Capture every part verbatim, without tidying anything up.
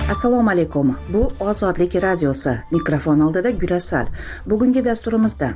Assalomu alaykum. Bu Ozodlik radiosi. Mikrofon oldida Gulasal. Bugungi dasturimizda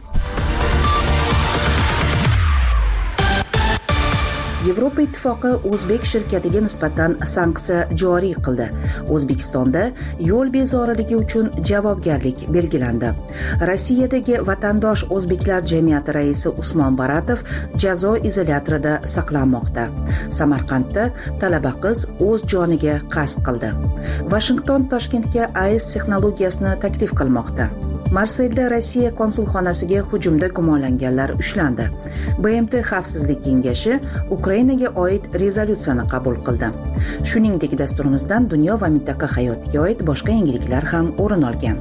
Yevropa Ittifoqi O'zbek shirkatiga nisbatan sanksiya joriy qildi. O'zbekistonda yo'l bezoriligi uchun javobgarlik belgilandi. Rossiyadagi vatandosh o'zbeklar jamiyati raisi Usmon Baratov jazo izolyatorida saqlanmoqda. Samarqandda talaba qiz o'z joniga qasd qildi. Vashington Toshkentga A E S texnologiyasini taklif qilmoqda. Marseylda Rossiya konsulxonasiga hujumda gumonlanganlar ushlandi. B M T Xavfsizlik kengashi Ukrainaga oid rezolyutsiyani qabul qildi. Shuningdek, dasturimizdan dunyo va mintaqa hayotiga oid boshqa yangiliklar ham o'rin olgan.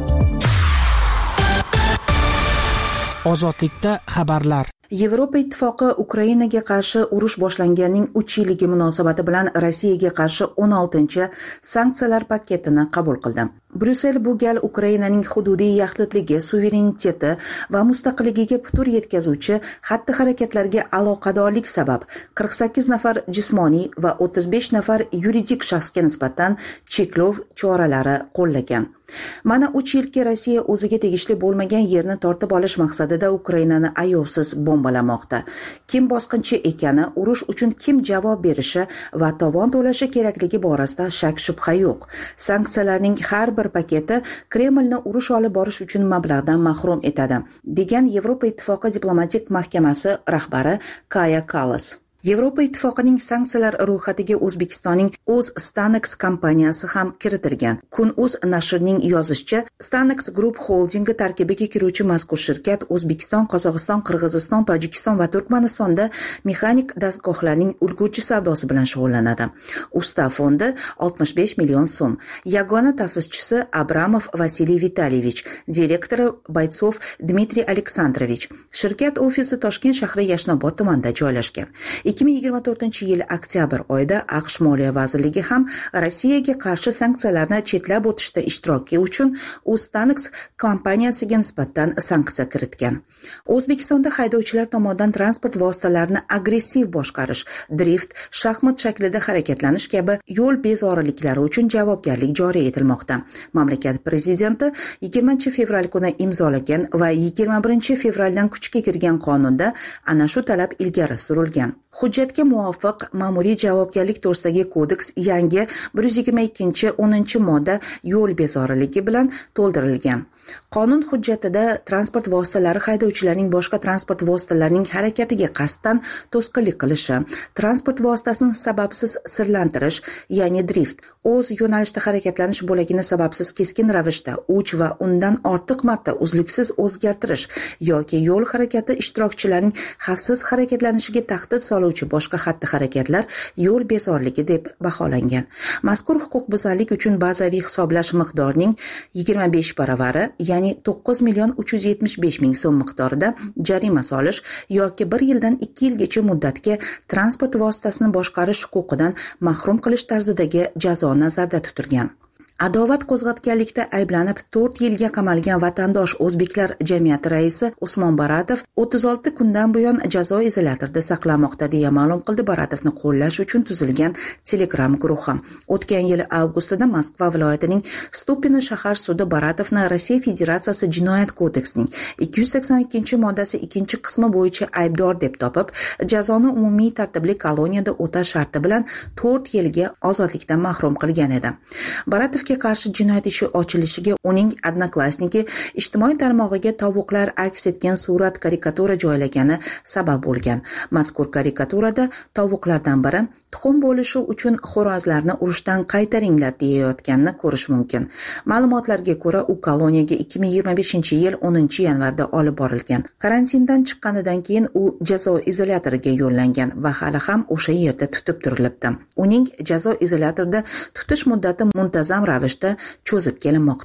Ozodlikda xabarlar. Yevropa Ittifoqi Ukrainaga qarshi urush boshlanganining uch yilligi munosabati bilan Rossiyaga qarshi o'n oltinchi sanksiyalar paketini qabul qildi. Bryussel bu gal Ukrainaning hududiy yaxlitligi, suvereniteti va mustaqilligiga putur yetkazuvchi xatti-harakatlarga aloqadorlik sabab qirq sakkiz nafar jismoniy va o'ttiz besh nafar yuridik shaxsga nisbatan cheklov choralari qo'llagan. Mana uch yilki Rossiya o'ziga tegishli bo'lmagan yerni tortib olish maqsadida Ukrainani ayovsiz bombalamoqda. Kim bosqinchi ekani, urush uchun kim javob berishi va tovon to'lashi kerakligi borasida shak shubha yo'q. Sanksiyalarning har bir paketi Kremlni urush olib borish uchun mablag'dan mahrum etadi, degan Yevropa Ittifoqi diplomatik mahkamasi rahbari Kaja Kallas. Yevropa Ittifoqining sanksiyalar ro'yxatiga O'zbekistonning O'z Stanex kompaniyasi ham kiritilgan. Kun.uz nashrining yozishicha, Stanex Group Holdingi tarkibiga kiruvchi mazkur shirkat O'zbekiston, Qozog'iston, Qirg'iziston, Tojikiston va Turkmanistonda mexanik dastgohlarning ulgurji savdosi bilan shug'ullanadi. Ustav fondi oltmish besh million so'm. Yagona ta'sischisi Abramov Vasiliy Vitalyevich, direktori Baytsov Dmitriy Aleksandrovich. Shirkat ofisi Toshkent shahri Yashnobod tumanida joylashgan. ikki ming yigirma to'rtinchi yil oktyabr oyida AQSh Moliya vazirligi ham Rossiyaga qarshi sanksiyalarni chetlab o'tishda ishtiroki uchun O'zstanex kompaniyasiga nisbatan sanksiya kiritgan. O'zbekistonda haydovchilar tomonidan transport vositalarini agressiv boshqarish, drift, shaxmat shaklida harakatlanish kabi yo'l bezoriliklari uchun javobgarlik joriy etilmoqda. Mamlakat prezidenti yigirmanchi fevral kuni imzolagan va yigirma birinchi fevraldan kuchga kirgan qonunda ana shu talab ilgari surilgan. Hujjatga muvofiq ma'muriy javobgarlik to'g'risidagi kodeks yangi bir yuz yigirma ikkinchi o'ninchi modda yo'l bezoriligi bilan to'ldirilgan. Qonun hujjatida transport vositalari haydovchilarining boshqa transport vositalarining harakatiga qasddan to'sqinlik qilishi, transport vositasini sababsiz sirlantirish, ya'ni drift, o'z yo'nalishda harakatlanish bo'lagini sababsiz keskin ravishda uch va undan ortiq marta uzluksiz o'zgartirish yoki yo'l harakati ishtirokchilarining xavfsiz harakatlanishiga tahdid soluvchi boshqa xatti-harakatlar yo'l bezorligi deb baholangan. Mazkur huquqbuzarlik uchun bazaviy hisoblash miqdorining yigirma besh baravari, ya'ni to'qqiz million uch yuz yetmish besh ming so'm miqdorida jarima solish yoki bir yildan ikki yilgacha muddatga transport vositasini boshqarish huquqidan mahrum qilish tarzidagi jazo nazarda tutilgan. Adovat qo'zg'atganlikda ayblanib to'rt yilga qamalgan vatandosh o'zbeklar jamiyati raisi Usmon Baratov o'ttiz olti kundan buyon jazo izolyatorida saqlanmoqda deya ma'lum qildi Baratovni qo'llash uchun tuzilgan Telegram guruhi. O'tgan yil avgustida Moskva viloyatining Stupino shahar sudi Baratovni Rossiya Federatsiyasi Jinoyat kodeksining ikki yuz sakson ikkinchi moddasi ikkinchi qismi bo'yicha aybdor deb topib, jazoni umumiy tartibli koloniyada o'tash sharti bilan to'rt yilga ozodlikdan mahrum qilgan edi. Baratov qarshi jinoyat ishi ochilishiga uning Odnoklassniki ijtimoiy tarmog'iga tovuqlar aks etgan surat karikatura joylagani sabab bo'lgan. Mazkur karikaturada tovuqlardan biri tuxum bo'lishi uchun xo'rozlarni urushdan qaytaringlar deyayotganini ko'rish mumkin. Ma'lumotlarga ko'ra, u koloniyaga ikki ming yigirma beshinchi yil o'ninchi yanvarda olib borilgan. Karantindan chiqqanidan keyin u jazo izolyatoriga yo'llangan va hali ham o'sha yerda tutib turilibdi. Uning jazo izolyatorida tutish muddati muntazam ravishda cho'zib kelinmoqda.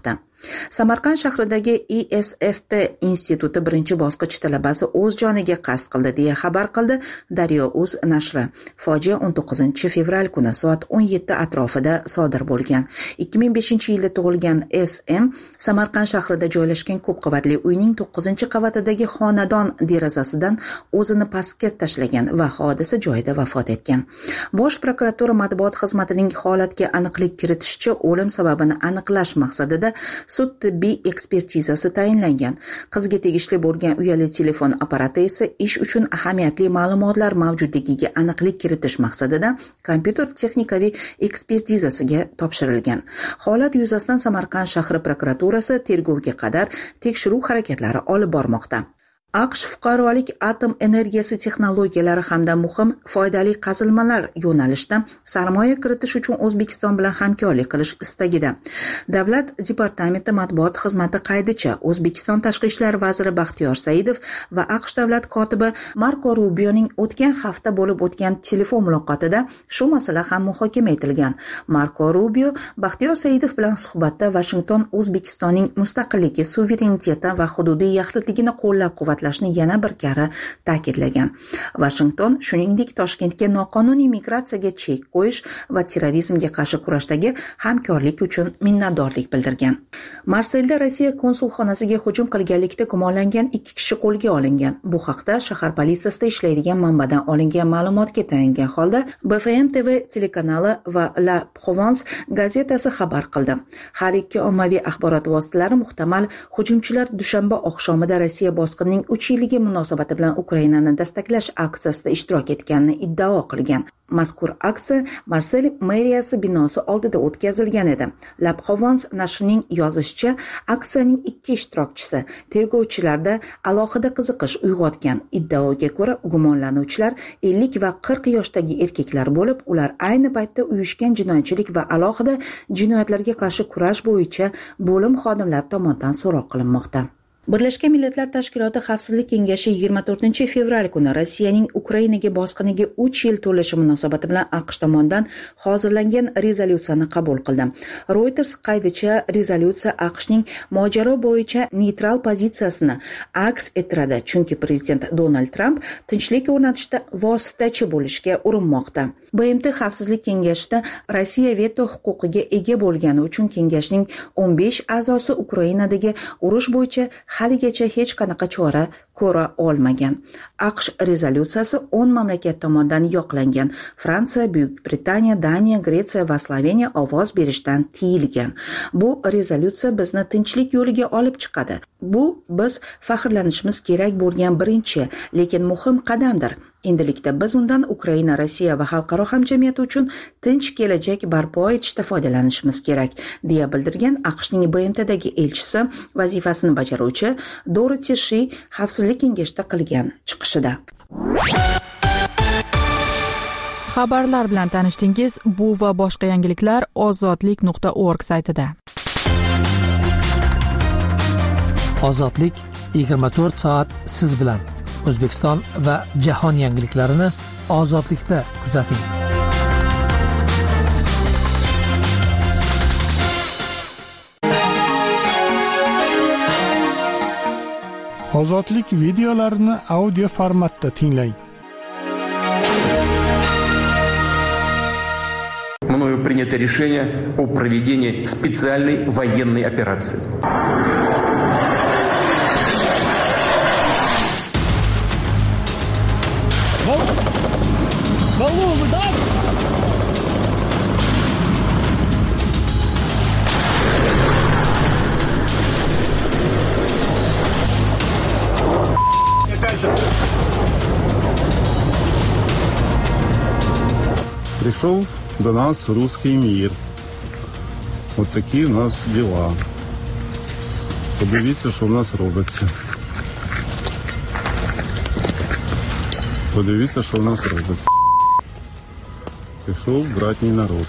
Samarqand shahridagi I S F T instituti birinchi bosqich talabasi o'z joniga qasd qildi deya xabar qildi Daryo.uz nashri. Fojia o'n to'qqizinchi fevral kuni soat o'n yetti atrofida sodir bo'lgan. ikki ming beshinchi yilda tug'ilgan S M Samarqand shahrida joylashgan ko'p qavatli uyning to'qqizinchi qavatidagi xonadon derazasidan o'zini pastga tashlagan va hodisa joyida vafot etgan. Bosh prokuratura matbuot xizmatining holatga aniqlik kiritishicha, o'lim sababini aniqlash maqsadida sud tibbiy ekspertizasi tayinlangan. Qizga tegishli bo'lgan uyali telefon apparati esa ish uchun ahamiyatli ma'lumotlar mavjudligiga aniqlik kiritish maqsadida kompyuter texnikaviy ekspertizasiga topshirilgan. Holat yuzasidan Samarqand shahri prokuraturasi tergovga qadar tekshiruv harakatlari olib bormoqda. AQSh fuqarolik atom energiyasi texnologiyalari hamda muhim foydali qazilmalar yo'nalishida sarmoya kiritish uchun O'zbekiston bilan hamkorlik qilish istagida. Davlat departamenti matbuot xizmati qaydicha, O'zbekiston tashqi ishlar vaziri Baxtiyor Saidov va AQSh davlat kotibi Marko Rubioning o'tgan hafta bo'lib o'tgan telefon muloqotida shu masala ham muhokama etilgan. Marko Rubio Baxtiyor Saidov bilan suhbatda Washington O'zbekistonning mustaqilligi, suvereniteti va hududiy yaxlitligini qo'llab-quvvatlashni yana bir karra ta'kidlagan. Washington shuningdek Toshkentga noqonuniy migratsiyaga chek qo'yish va terrorizmga qarshi kurashdagi hamkorlik uchun minnatdorlik bildirgan. Marseylda Rossiya konsulxonasiga hujum qilganlikda gumonlangan ikki kishi qo'lga olingan. Bu haqda shahar politsiyasida ishlaydigan manbadan olingan ma'lumotga tayangan holda B F M T V telekanali va La Provence gazetasi xabar qildi. Har ikki ommaviy axborot vositalari muhtamal hujumchilar dushanba oqshomida Rossiya bosqinining uch yilligi munosabati bilan Ukrainani dastaklash aksiyasida ishtirok etganini iddao qilgan. Mazkur aksiya Marsel meriyasi binosi oldida o'tkazilgan edi. La Provence nashrining yozishicha, aksiyaning ikki ishtirokchisi tergovchilarda alohida qiziqish uyg'otgan. Iddaoga ko'ra, gumonlanuvchilar ellik va qirq yoshdagi erkaklar bo'lib, ular ayni paytda uyushgan jinoyatchilik va alohida jinoyatlarga qarshi kurash bo'yicha bo'lim xodimlari tomonidan so'roq qilinmoqda. Birlashgan Millatlar Tashkiloti Xavfsizlik kengashi yigirma to'rtinchi fevral kuni Rossiyaning Ukrainaga bosqiniga uch yil to'lishi munosabati bilan AQSh tomonidan hozirlangan rezolyutsiyani qabul qildi. Reuters qaydicha, rezolyutsiya AQShning mojaro bo'yicha neytral pozitsiyasini aks ettiradi, chunki prezident Donald Tramp tinchlik o'rnatishda vositachi bo'lishga urinmoqda. B M T Xavfsizlik kengashida Rossiya veto huquqiga ega bo'lgani uchun kengashning o'n besh a'zosi Ukrainadagi urush bo'yicha haligacha hech qanaqa chora ko'ra olmagan. AQSh rezolyutsiyasi o'n mamlakat tomonidan yoqlangan. Fransiya, Buyuk Britaniya, Daniya, Gretsiya va Sloveniya ovoz berishdan tiyilgan. Bu rezolyutsiya bizni tinchlik yo'liga olib chiqadi. Bu biz faxrlanishimiz kerak bo'lgan birinchi, lekin muhim qadamdir. Endilikda biz undan Ukraina, Rossiya va xalqaro hamjamiyati uchun tinch kelajak barpo etishda foydalanishimiz kerak, deya bildirgan AQShning B M Tdagi elchisi vazifasini bajaruvchi Dorothy Shee Xavfsizlik kengashida qilgan chiqishida. Xabarlar bilan tanishdingiz. Bu va boshqa yangiliklar ozodlik nuqta org saytida. Ozodlik yigirma to'rt soat siz bilan. O'zbekiston va jahon yangiliklarini ozodlikda kuzating. Ozodlik videolarini audio formatda tinglang. Мною принято решение о проведении специальной военной операции. Голову, да? Пришел до нас русский мир. Вот такие у нас дела. Подивіться, що в нас робиться. Подивіться, що в нас робиться. Пішов братній народ.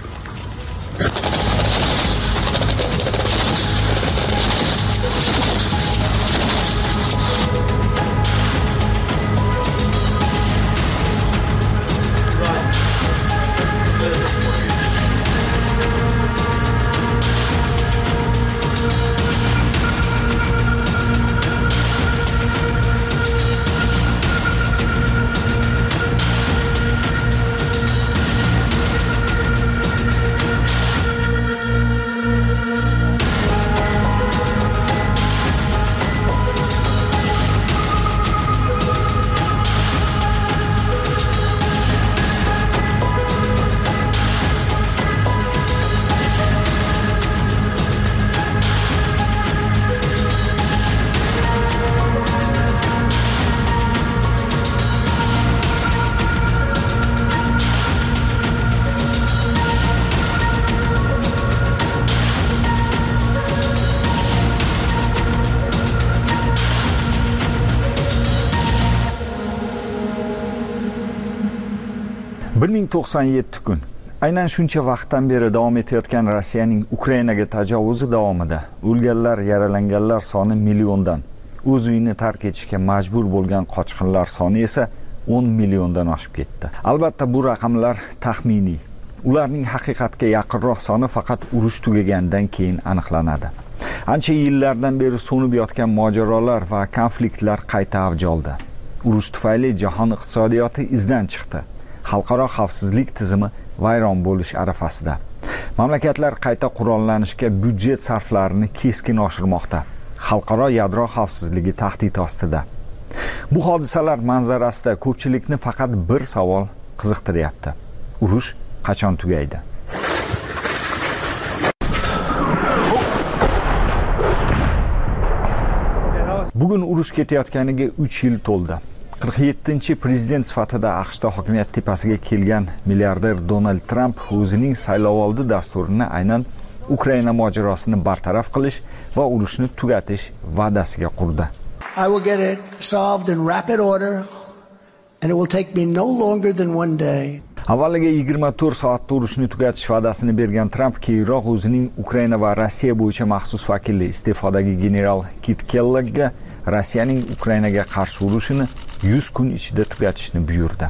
bir ming to'qson yetti kun. Aynan shuncha vaqtdan beri davom etayotgan Rossiyaning Ukrainaga tajovuzi davomida o'lganlar, yaralanganlar soni milliondan, o'z uyini tark etishga majbur bo'lgan qochqinlar soni esa o'n milliondan oshib ketdi. Albatta bu raqamlar taxminiy. Ularning haqiqatga yaqinroq soni faqat urush tugagandan keyin aniqlanadi. Ancha yillardan beri so'nib yotgan mojarolar va konfliktlar qayta avj oldi. Urush tufayli jahon iqtisodiyoti izdan chiqdi. Xalqaro xavfsizlik tizimi vayron bo'lish arafasida. Mamlakatlar qayta qurollanishga byudjet sarflarini keskin oshirmoqda. Xalqaro yadro xavfsizligi tahdid ostida. Bu hodisalar manzarasida ko'pchilikni faqat bir savol qiziqtiryapti. Urush qachon tugaydi? Bugun urush ketayotganiga uch yil to'ldi. qirq yettinchi prezident sifatida AQShda hokimiyat tepasiga kelgan milliarder Donald Trump o'zining saylovoldi dasturini aynan Ukraina mojarosini bartaraf qilish va urushni tugatish va'dasiga qurdi. I will get it solved in rapid order and it will take me no longer than one day. Avvaliga yigirma to'rt soatda urushni tugatish va'dasini bergan Trump keyinroq o'zining Ukraina va Rossiya bo'yicha maxsus vakili iste'fodagi general Kit Kellogga Rossiyaning Ukrainaga qarshi urushini yuz kun ichida tugatishni buyurdi.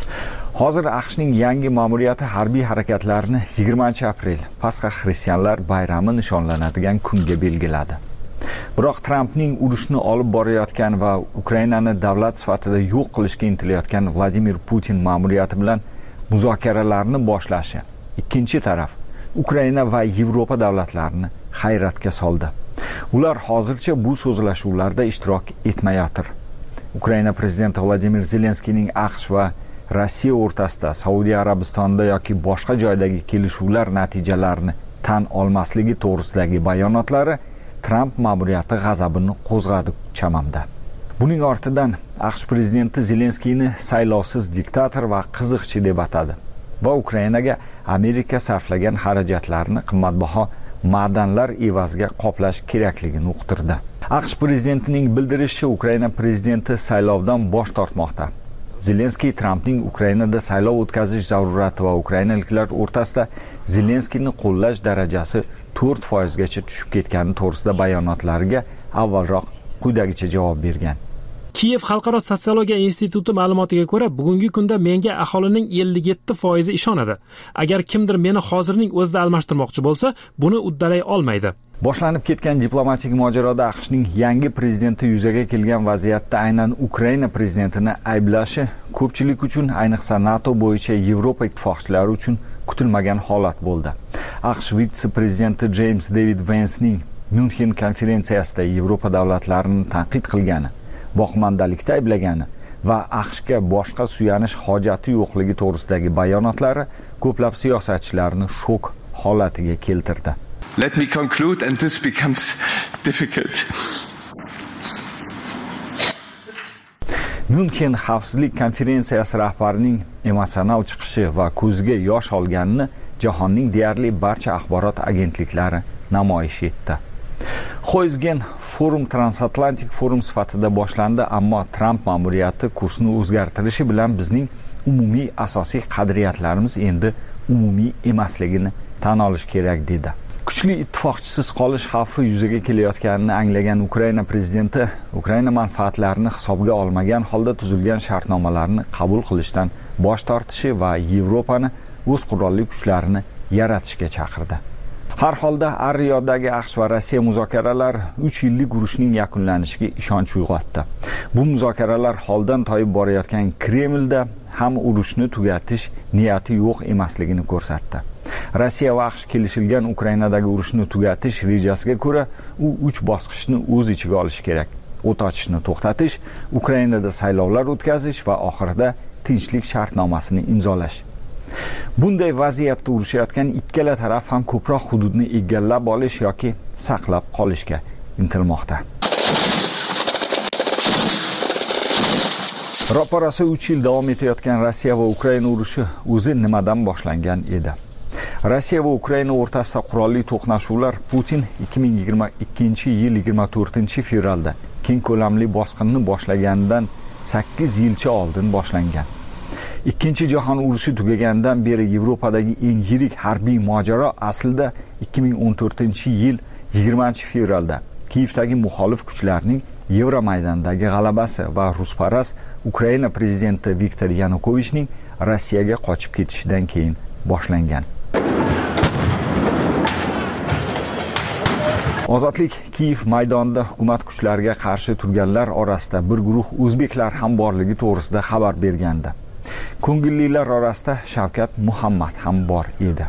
Hozir AQShning yangi ma'muriyati harbiy harakatlarni yigirmanchi aprel, Pasxa xristianlar bayrami nishonlanadigan kunga belgiladi. Biroq Trampning urushni olib borayotgan va Ukrainani davlat sifatida yo'q qilishga intilayotgan Vladimir Putin ma'muriyati bilan muzokaralarni boshlashi ikkinchi taraf Ukraina va Yevropa davlatlarini hayratga soldi. Ular hozircha bu so'zlashuvlarda ishtirok etmayotir. Ukraina prezidenti Vladimir Zelenskiyning AQSh va Rossiya o'rtasida Saudiya Arabistonida yoki boshqa joydagi kelishuvlar natijalarini tan olmasligi to'g'risidagi bayonotlari Trump ma'muriyati g'azabini qo'zg'adi chamamda. Buning ortidan AQSh prezidenti Zelenskiyni saylovsiz diktator va qiziqchi deb atadi va Ukrainaga Amerika sarflagan xarajatlarni qimmatbaho ma'danlar evaziga qoplash kerakligini uqtirdi. AQSh prezidentining bildirishicha Ukraina prezidenti saylovdan bosh tortmoqda. Zelenskiy Trampning Ukrainada saylov o'tkazish zarurati va ukrainaliklar o'rtasida Zelenskiyni qo'llash darajasi to'rt foiz gacha tushib ketgani to'g'risida bayonotlariga avvalroq quyidagicha javob bergan. Kiyev xalqaro sotsiologiya instituti ma'lumotiga ko'ra, bugungi kunda menga aholining ellik yetti foizi ishonadi. Agar kimdir meni hozirning o'zida almashtirmoqchi bo'lsa, buni uddalay olmaydi. Boshlanib ketgan diplomatik mojaroda AQShning yangi prezidenti yuzaga kelgan vaziyatda aynan Ukraina prezidentini ayblashi ko'pchilik uchun, ayniqsa NATO bo'yicha Yevropa ittifoqchilari uchun kutilmagan holat bo'ldi. AQSh vitse-prezidenti James David Vance'ning München konferensiyasida Yevropa davlatlarini tanqid qilgani, boqmandalikda ayblagani va AQShga boshqa suyanish hojati yo'qligi to'g'risidagi bayonotlari ko'plab siyosatchilarni shok holatiga keltirdi. Let me conclude and this becomes difficult. München xavfsizlik konferensiyasi rahbarining emotsional chiqishi va ko'ziga yosh olganini jahonning deyarli barcha axborot agentliklari namoyish etdi. Xo'jgen forum transatlantik forum sifatida boshlandi, ammo Trump ma'muriyati kursni o'zgartirishi bilan bizning umumiy asosiy qadriyatlarimiz endi umumiy emasligini tan olish kerak dedi. Kuchli ittifoqchisiz qolish xavfi yuzaga kelayotganini anglagan Ukraina prezidenti Ukraina manfaatlarini hisobga olmagan holda tuzilgan shartnomalarni qabul qilishdan bosh tortishi va Yevropani o'z qurolli kuchlarini yaratishga chaqirdi. Har holda Ar-Riyodagi AQSh va Rossiya muzokaralari uch yillik urushning yakunlanishiga ishonch uyg'otdi. Bu muzokaralar holdan toyib borayotgan Kremlda ham urushni tugatish niyati yo'q emasligini ko'rsatdi. Rossiya va AQSh kelishilgan Ukrainadagi urushni tugatish rejasiga ko'ra, u uch bosqichni o'z ichiga olishi kerak. O't ochishni to'xtatish, Ukrainada saylovlar o'tkazish va oxirida tinchlik shartnomasini imzolash. Bunday vaziyatda urushayotgan ikkala taraf ham ko'proq hududni egallab olish yoki saqlab qolishga intilmoqda. Ro'parasi uch yil davom etayotgan Rossiya va Ukraina urushi o'zi nimadan boshlangan edi? Rossiya va Ukraina o'rtasida qurolli to'qnashuvlar Putin ikki ming yigirma ikkinchi yil yigirma to'rtinchi fevralda keng ko'lamli bosqinni boshlaganidan sakkiz yilcha oldin boshlangan. ikkinchi jahon urushi tugagandan beri Yevropadagi eng yirik harbiy mojaro aslida ikki ming o'n to'rtinchi yil yigirmanchi fevralda Kiyevdagi muxolif kuchlarning Yevromaydondagi g'alabasi va rusparast Ukraina prezidenti Viktor Yanukovichning Rossiyaga qochib ketishidan keyin boshlangan. Ozodlik Kiyev maydonida hukumat kuchlariga qarshi turganlar orasida bir guruh o'zbeklar ham borligi to'g'risida xabar bergandi. Ko'ngillilar orasida Shavkat Muhammad ham bor edi.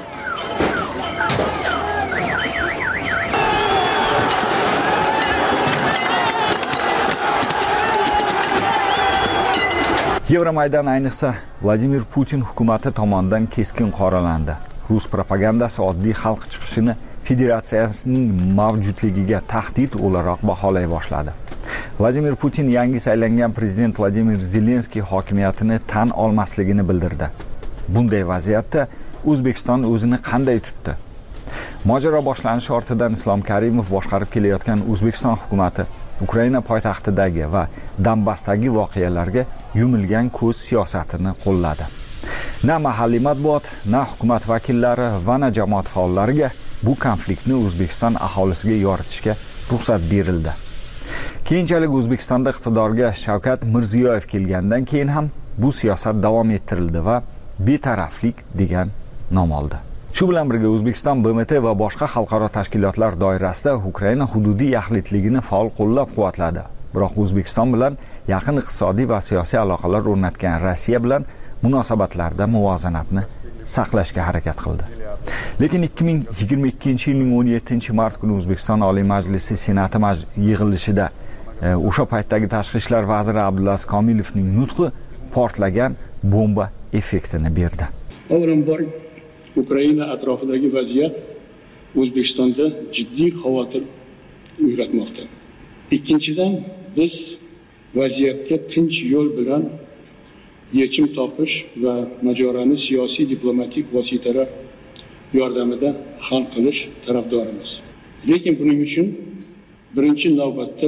Yevromaydon ayniqsa Vladimir Putin hukumati tomonidan keskin qoralandi. Rus propagandasi oddiy xalq chiqishini federatsiyasining mavjudligiga tahdid o'laroq baholay boshladi. Vladimir Putin yangi saylangan prezident Vladimir Zelenskiy hokimiyatini tan olmasligini bildirdi. Bunday vaziyatda O'zbekiston o'zini qanday tutdi? Mojaro boshlanishi ortidan Islom Karimov boshqarib kelayotgan O'zbekiston hukumati Ukraina poytaxtidagi va Donbassdagi voqealarga yumilgan ko'z siyosatini qo'lladi. Na mahalliy matbuot, na hukumat vakillari va na jamoat faollariga bu konfliktni O'zbekiston aholisiga yoritishga ruxsat berildi. Keyinchalik O'zbekistonda iqtidorga Shavkat Mirziyoyev kelgandan keyin ham bu siyosat davom ettirildi va betaraflik degan nom oldi. Shu bilan birga O'zbekiston B M T va boshqa xalqaro tashkilotlar doirasida Ukraina hududiy yaxlitligini faol qo'llab-quvvatladi. Biroq O'zbekiston bilan yaqin iqtisodiy va siyosiy aloqalar o'rnatgan Rossiya bilan munosabatlarda muvozanatni saqlashga harakat qildi. Lekin ikki ming yigirma ikkinchi yilning o'n yettinchi mart kuni O'zbekiston Oliy Majlisi Senati yig'ilishida o'sha paytdagi tashqi ishlar vaziri Abdulaziz Komilovning nutqi portlagan bomba effektini berdi. Avvalambor Ukraina atrofidagi vaziyat O'zbekistonda jiddiy xavotir uyg'otmoqda. Ikkinchidan, biz vaziyatga tinch yo'l bilan yechim topish va mojaroni siyosiy diplomatik vositalar yordamida hal qilish tarafdorimiz. Lekin buning uchun birinchi navbatda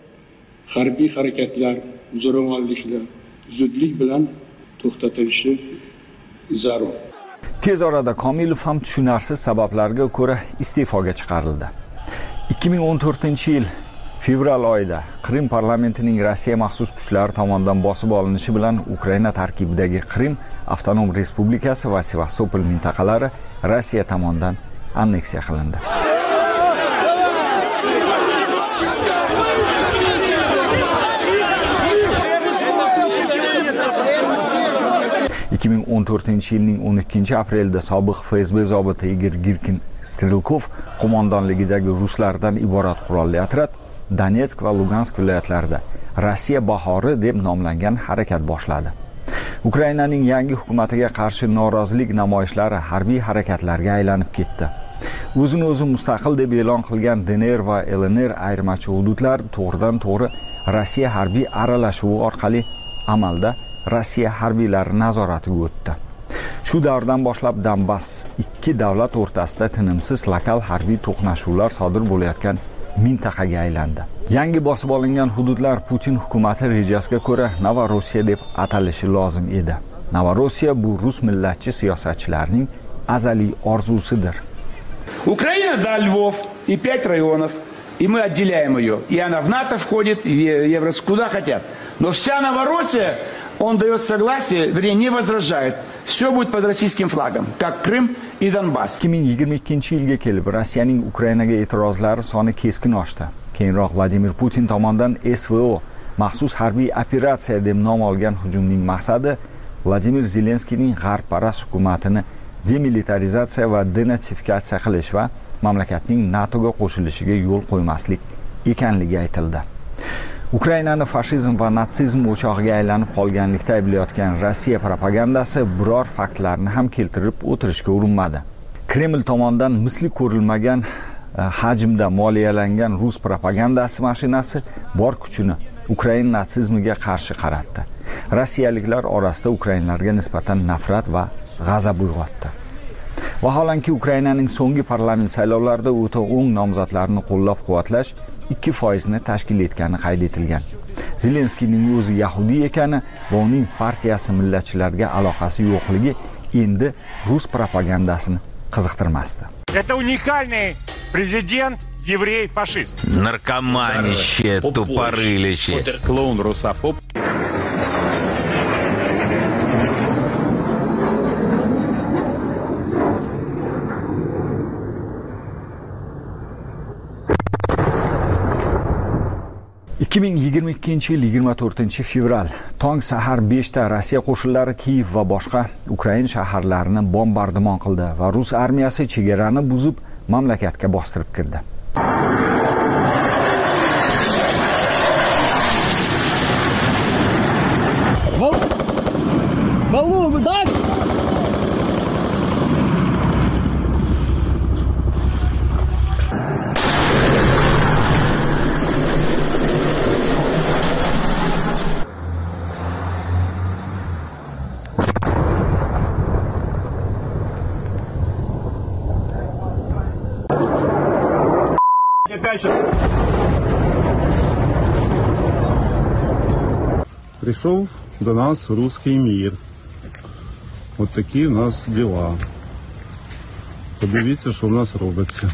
harbiy harakatlar, zo'ravonliklar zudlik bilan to'xtatilishi zarur. Tez orada Komilov ham tushunarsiz sabablarga ko'ra iste'foga chiqarildi. ikki ming o'n to'rtinchi yil fevral oyida Qrim parlamentining Rossiya maxsus kuchlari tomonidan bosib olinishi bilan Ukraina tarkibidagi Qrim avtonom respublikasi va Sevastopol mintaqalari Rossiya tomonidan anneksiya qilindi. ikki ming o'n to'rtinchi yilning o'n ikkinchi aprelida sobiq F S B zobiti Igor Girkin Strelkov qo'mondonligidagi ruslardan iborat qurolli otryad Donetsk va Lugansk viloyatlarida Rossiya bahori deb nomlangan harakat boshladi. Ukrainaning yangi hukumatiga qarshi norozilik namoyishlari harbiy harakatlarga aylanib ketdi. O'zini o'zi mustaqil deb e'lon qilgan D N R va L N R ayirmachi hududlar to'g'ridan-to'g'ri Rossiya harbiy aralashuvi orqali amalda Rossiya harbiylari nazoratiga o'tdi. Shu davrdan boshlab Donbass ikki davlat o'rtasida tinimsiz lokal harbiy to'qnashuvlar sodir bo'layotgan mintaqaga aylandi. Yangi bosib olingan hududlar Putin hukumati rejasiga ko'ra Novorossiya deb atalishi lozim edi. Novorossiya bu rus millatchi siyosatchilarning azaliy orzusidir. Украина, да, Львов и пять районов, и мы отделяем ее. И она в НАТО входит, в Евросоюз, куда хотят. Но вся Новороссия, он дает согласие, вернее, не возражает. Все будет под российским флагом, как Крым и Донбасс. ikki ming yigirma ikkinchi yilga kelib Rossiyaning Ukrainaga e'tirozlari soni keskin oshdi. Keyinroq Vladimir Putin tomonidan S V O maxsus harbiy operatsiya deb nom olgan hujumning maqsadi Vladimir Zelenskiyning g'arbparast hukumatini demilitarizatsiya va denatsifikatsiya qilish va mamlakatning NATOga qo'shilishiga yo'l qo'ymaslik ekanligi aytildi. Ukrainani fashizm va natsizm o'chog'iga aylanib qolganlikda ayblayotgan Rossiya propagandasi biror faktlarni ham keltirib o'tirishga urinmadi. Kreml tomonidan misli ko'rilmagan hajmda moliyalangan rus propagandasi mashinasi bor kuchini Ukraina natsizmiga qarshi qaratdi. Rossiyaliklar orasida ukrainlarga nisbatan nafrat va g'azab uyg'otdi. Vaholanki Ukrainaning so'nggi parlament saylovlarida o'ta o'ng nomzodlarni qo'llab-quvvatlash ikki foizni tashkil etgani qayd etilgan. Zelenskiyning o'zi yahudiy ekani va uning partiyasi millatchilarga aloqasi yo'qligi endi rus propagandasini qiziqtirmasdi. Это уникальный президент еврей-фашист. Наркоманище, тупорылище. Клоун-русофоб. ikki ming yigirma ikkinchi yil yigirma to'rtinchi fevral tong sahar beshda Rossiya qo'shinlari Kiyev va boshqa Ukraina shaharlarini bombardimon qildi va rus armiyasi chegarani buzib mamlakatga bostirib kirdi. Пришел до нас русский мир. Вот такие у нас дела. Подивіться, що в нас робиться.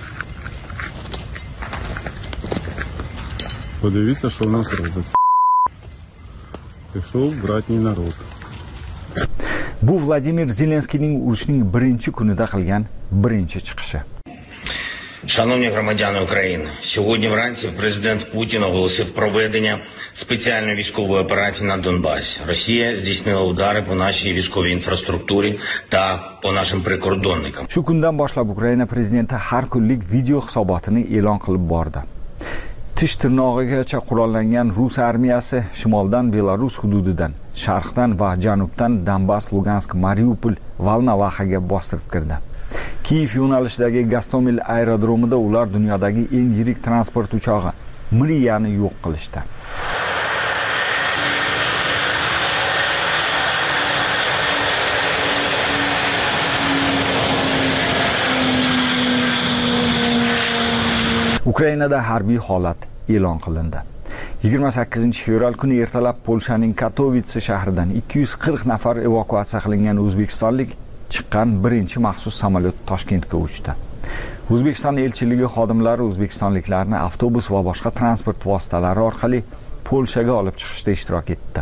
Подивіться, що в нас робиться. Пришел братний народ. Bu Vladimir Zelenskiyning urushning birinchi kunida qilgan birinchi chiqishi. Шановні громадяни України, сьогодні вранці президент Путін оголосив проведення спеціальної військової операції на Донбасі. Росія здійснила удари по нашій військовій інфраструктурі та по нашим прикордонникам. Shu kundan boshlab Ukraina prezidenti har kunlik video hisobotini e'lon qilib bordi. Tish tirnog'igacha qurollangan rus armiyasi shimoldan Belarus hududidan, sharqdan va janubdan Donbas, Lugansk, Mariupol, Volnovakhaga bostirib kirdi. Kiyev yo'nalishidagi Gostomel aerodromida ular dunyodagi eng yirik transport uchog'i Mriyani yo'q qilishdi. Ukrainada harbiy holat e'lon qilindi. yigirma sakkizinchi fevral kuni ertalab Polshaning Katowice shahridan ikki yuz qirq nafar evakuatsiya qilingan o'zbekistonlik chiqqan birinchi maxsus samolyot Toshkentga uchdi. O'zbekiston elchiligi xodimlari o'zbekistonliklarni avtobus va boshqa transport vositalari orqali Polshaga olib chiqishda ishtirok etdi.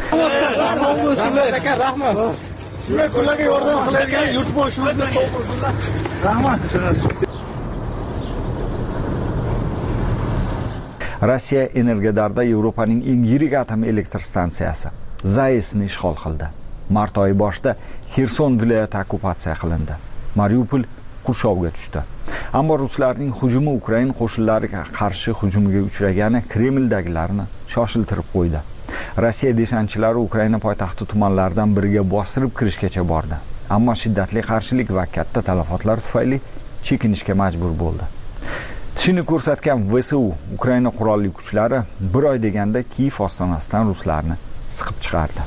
Rahmat. Shunday kunlarga yordam qilayotgan yurtboshimizga sog' bo'lsinlar. Rahmat. Rossiya Energodarda Yevropaning eng yirik atom elektr stansiyasi Zaisni ishg'ol qildi. Mart oyi boshida Xerson viloyati okkupatsiya qilindi. Mariupol qurshovga tushdi. Ammo ruslarning hujumi Ukraina qo'shinlariga qarshi hujumga uchragani Kremldagilarni shoshiltirib qo'ydi. Rossiya desantchilari Ukraina poytaxti tumanlaridan biriga bostirib kirishgacha bordi. Ammo shiddatli qarshilik va katta talafotlar tufayli chekinishga majbur bo'ldi. Tishini ko'rsatgan V S U Ukraina qurolli kuchlari bir oy deganda Kiyev ostonasidan ruslarni siqib chiqardi.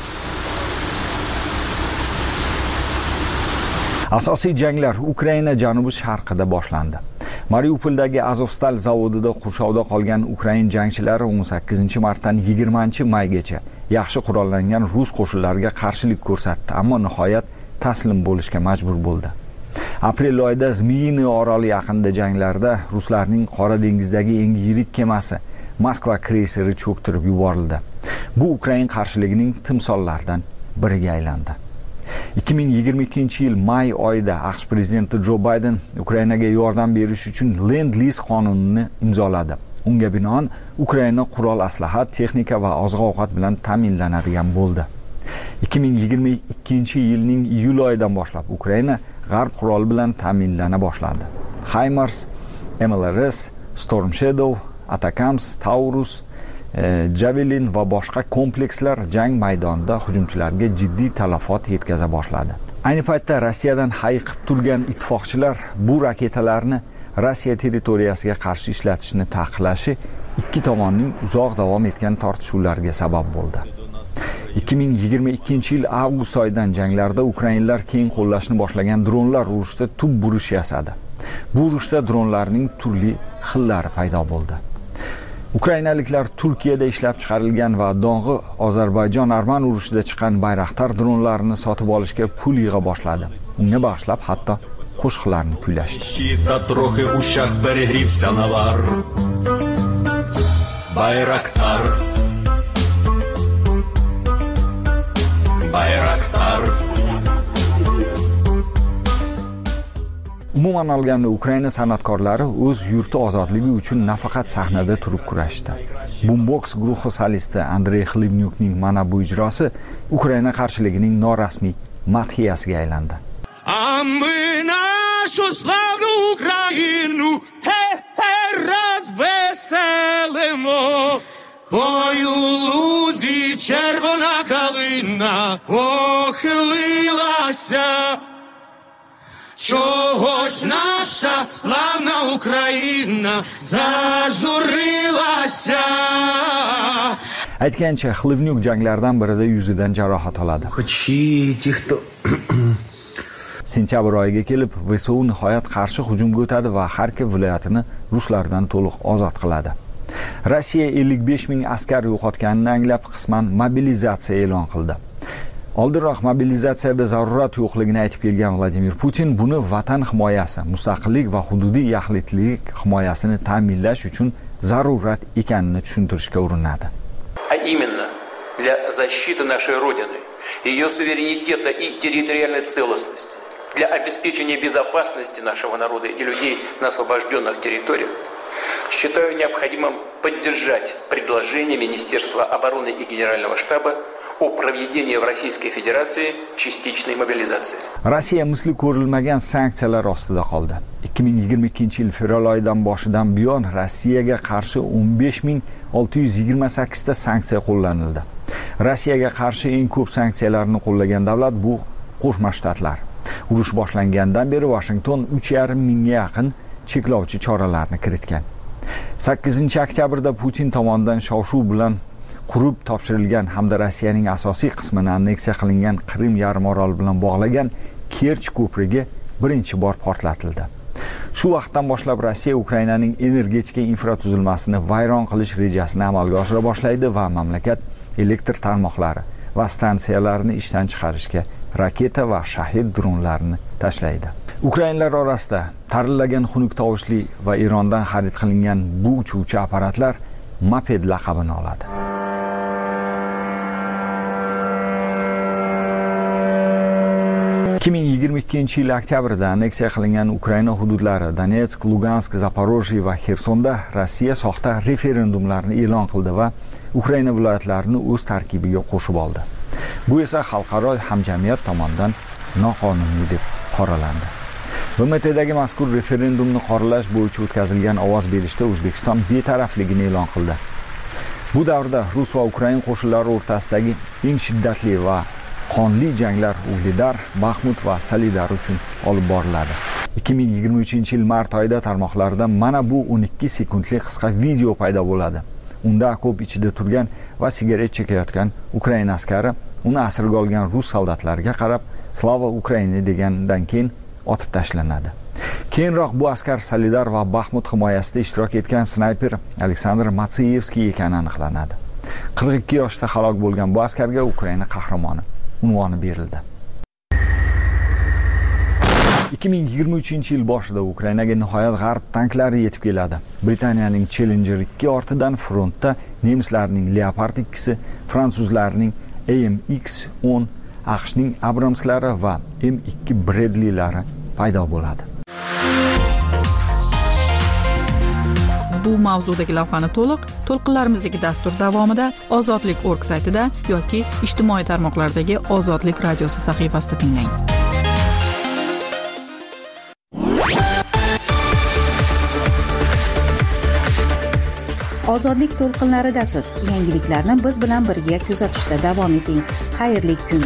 Asosiy janglar Ukraina janubi sharqida boshlandi. Mariupoldagi Azovstal zavodida qurshovda qolgan Ukraina jangchilari o'n sakkizinchi martdan yigirmanchi maygacha yaxshi qurollangan rus qo'shinlariga qarshilik ko'rsatdi, ammo nihoyat taslim bo'lishga majbur bo'ldi. Aprel oyida Zmiyini oroli yaqinida janglarda ruslarning Qora dengizdagi eng yirik kemasi Moskva kreyseri cho'ktirib yuborildi. Bu Ukraina qarshiligining timsollaridan biriga aylandi. ikki ming yigirma ikkinchi yil may oyida AQSh prezidenti Jo Bayden Ukrainaga yordam berish uchun Lend-Lease qonunini imzoladi. Unga binoan Ukraina qurol aslahat, texnika va oziq-ovqat bilan ta'minlanadigan bo'ldi. ikki ming yigirma ikkinchi yilning iyul oyidan boshlab Ukraina g'arb quroli bilan ta'minlana boshladi. HIMARS, M L R S, Storm Shadow, Atacams, Taurus, Javelin va boshqa komplekslar jang maydonida hujumchilarga jiddiy talafot yetkaza boshladi. Ayni paytda Rossiyadan hayiqib turgan ittifoqchilar bu raketalarni Rossiya territoriyasiga qarshi ishlatishni taqiqlashi ikki tomonning uzoq davom etgan tortishuvlariga sabab bo'ldi. ikki ming yigirma ikkinchi yil avgust oyidan janglarda ukrainlar keng qo'llashni boshlagan dronlar urushida tub burish yasadi. Bu urushda dronlarning turli xillari paydo bo'ldi. Ukrainaliklar Turkiyada ishlab chiqarilgan va dong'i Ozarbayjon-Arman urushida chiqqan Bayraktar dronlarini sotib olishga pul yig'a boshladi. Unga bag'ishlab hatto qo'shiqlarni kuylashdi. Bayraktar Bayraktar Umuman olganda Ukraina san'atkorlari o'z yurti ozodligi uchun nafaqat sahnada turib kurashdi. Boombox guruhi solisti Andrey Xlebnyukning mana bu ijrosi Ukraina qarshiligining norasmiy madhiyasiga aylandi. А мы нашу славную Украину развеселимо. Ой, у лузі червона калина похилилася. Чого ж наша славна Україна зажурилася? Aytgancha, Xlebnyuk janglardan birida yuzidan jarohat oladi. Sentyabr oyiga kelib, V S U nihoyat qarshi hujumga o'tadi va Xarkov viloyatini ruslardan to'liq ozod qiladi. Rossiya ellik besh ming askar yo'qotganini anglab, qisman mobilizatsiya e'lon qildi. Oldinroq mobilizatsiyada zarurat yo'qligini aytib kelgan Vladimir Putin buni vatan himoyasi, mustaqillik va hududiy yaxlitlik himoyasini ta'minlash uchun zarurat ekanini tushuntirishga urinadi. А именно для защиты нашей Родины, ее суверенитета и территориальной целостности, для обеспечения безопасности нашего народа и людей на освобожденных территориях, считаю необходимым поддержать предложение Министерства обороны и Генерального штаба о проведении в Российской Федерации частичной мобилизации. Rossiya misli ko'rilmagan sanksiyalar ostida qoldi. ikki ming yigirma ikkinchi yil fevral oyidan boshidan buyon Rossiyaga qarshi o'n besh ming olti yuz yigirma sakkiz ta sanksiya qo'llanildi. Rossiyaga qarshi eng ko'p sanksiyalarni qo'llagan davlat bu Qo'shma Shtatlar. Urush boshlangandan beri Washington uch yarim mingga yaqin cheklovchi choralarni kiritgan. sakkizinchi oktyabrda Putin tomonidan shov-shuv bilan qurib topshirilgan hamda Rossiyaning asosiy qismini anneksiya qilingan Qrim yarimoroli bilan bog'lagan Kerch ko'prigi birinchi bor portlatildi. Shu vaqtdan boshlab Rossiya Ukrainaning energetika infratuzilmasini vayron qilish rejasini amalga oshira boshlaydi va mamlakat elektr tarmoqlari va stansiyalarini ishdan chiqarishga raketa va shahid dronlarini tashlaydi. Ukrainlar orasida tarillagan xunuk tovushli va Erondan xarid qilingan bu uchuvchi apparatlar Moped laqabini oladi. ikki ming yigirma ikkinchi yil oktyabrda anneksiya qilingan Ukraina hududlari Donetsk, Lugansk, Zaporojye va Xersonda Rossiya soxta referendumlarni e'lon qildi va Ukraina viloyatlarini o'z tarkibiga qo'shib oldi. Bu esa xalqaro hamjamiyat tomonidan noqonuniy deb qoralandi. B M Tdagi mazkur referendumni qoralash bo'yicha o'tkazilgan ovoz berishda O'zbekiston betarafligini e'lon qildi. Bu davrda Rus va Ukraina qo'shinlari o'rtasidagi eng shiddatli va qonli janglar Ugledar, Baxmut va Solidar uchun olib boriladi. ikki ming yigirma uchinchi yil mart oyida tarmoqlarda mana bu o'n ikki sekundlik qisqa video paydo bo'ladi. Unda okop ichida turgan va sigaret chekayotgan Ukraina askari uni asirga olgan rus soldatlariga qarab "Slava Ukraini" degandan keyin otib tashlanadi. Keyinroq bu askar Solidar va Baxmut himoyasida ishtirok etgan snayper Aleksandr Matsiyevskiy ekani aniqlanadi. qirq ikki yoshda halok bo'lgan bu askarga Ukraina qahramoni unvoni berildi. ikki ming yigirma uchinchi yil boshida Ukrainaga nihoyat g'arb tanklari yetib keladi. Britaniyaning Challenger ikki ortidan frontda nemislarning Leopard ikkisi, fransuzlarning A M X o'n, AQShning Abramslari va M ikki Bradleylari paydo bo'ladi. Bu mavzudagi lavhani to'liq to'lqinlarimizdagi dastur davomida ozodlik точка org saytida yoki ijtimoiy tarmoqlardagi Ozodlik radiosi sahifasida tinglang. Ozodlik to'lqinlaridasiz. Yangiliklarni biz bilan birga kuzatishda davom eting. Xayrli kun.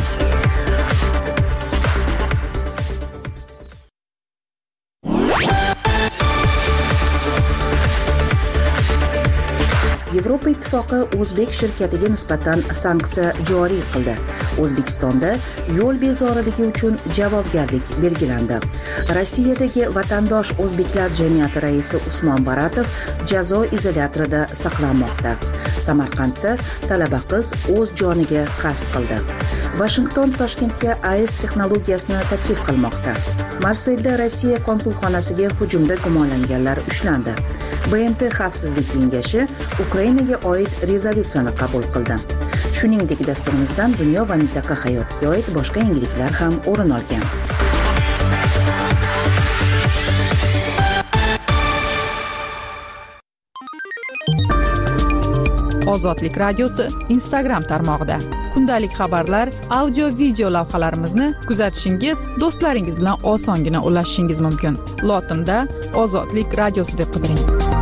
Yevropa Ittifoqi o'zbek shirkatiga nisbatan sanksiya joriy qildi. O'zbekistonda yo'l bezoriligi uchun javobgarlik belgilandi. Rossiyadagi vatandosh o'zbeklar jamiyati raisi Usmon Baratov jazo izolyatorida saqlanmoqda. Samarqandda talaba qiz o'z joniga qasd qildi. Washington Toshkentga A E S texnologiyasini taklif qilmoqda. Marseylda Rossiya konsulxonasiga hujumda gumonlanganlar ushlandi. B M T Xavfsizlik kengashi Ukrainaga oid rezolyutsiyani qabul qildi. Shuningdek, dasturimizdan dunyo va mintaqa hayotiga oid boshqa yangiliklar ham o'rin olgan. Ozodlik radiosi Instagram tarmog'ida kundalik xabarlar, audio video lavhalarimizni kuzatishingiz, do'stlaringiz bilan osongina ulashishingiz mumkin. Lotinda Ozodlik radiosi deb qidiring.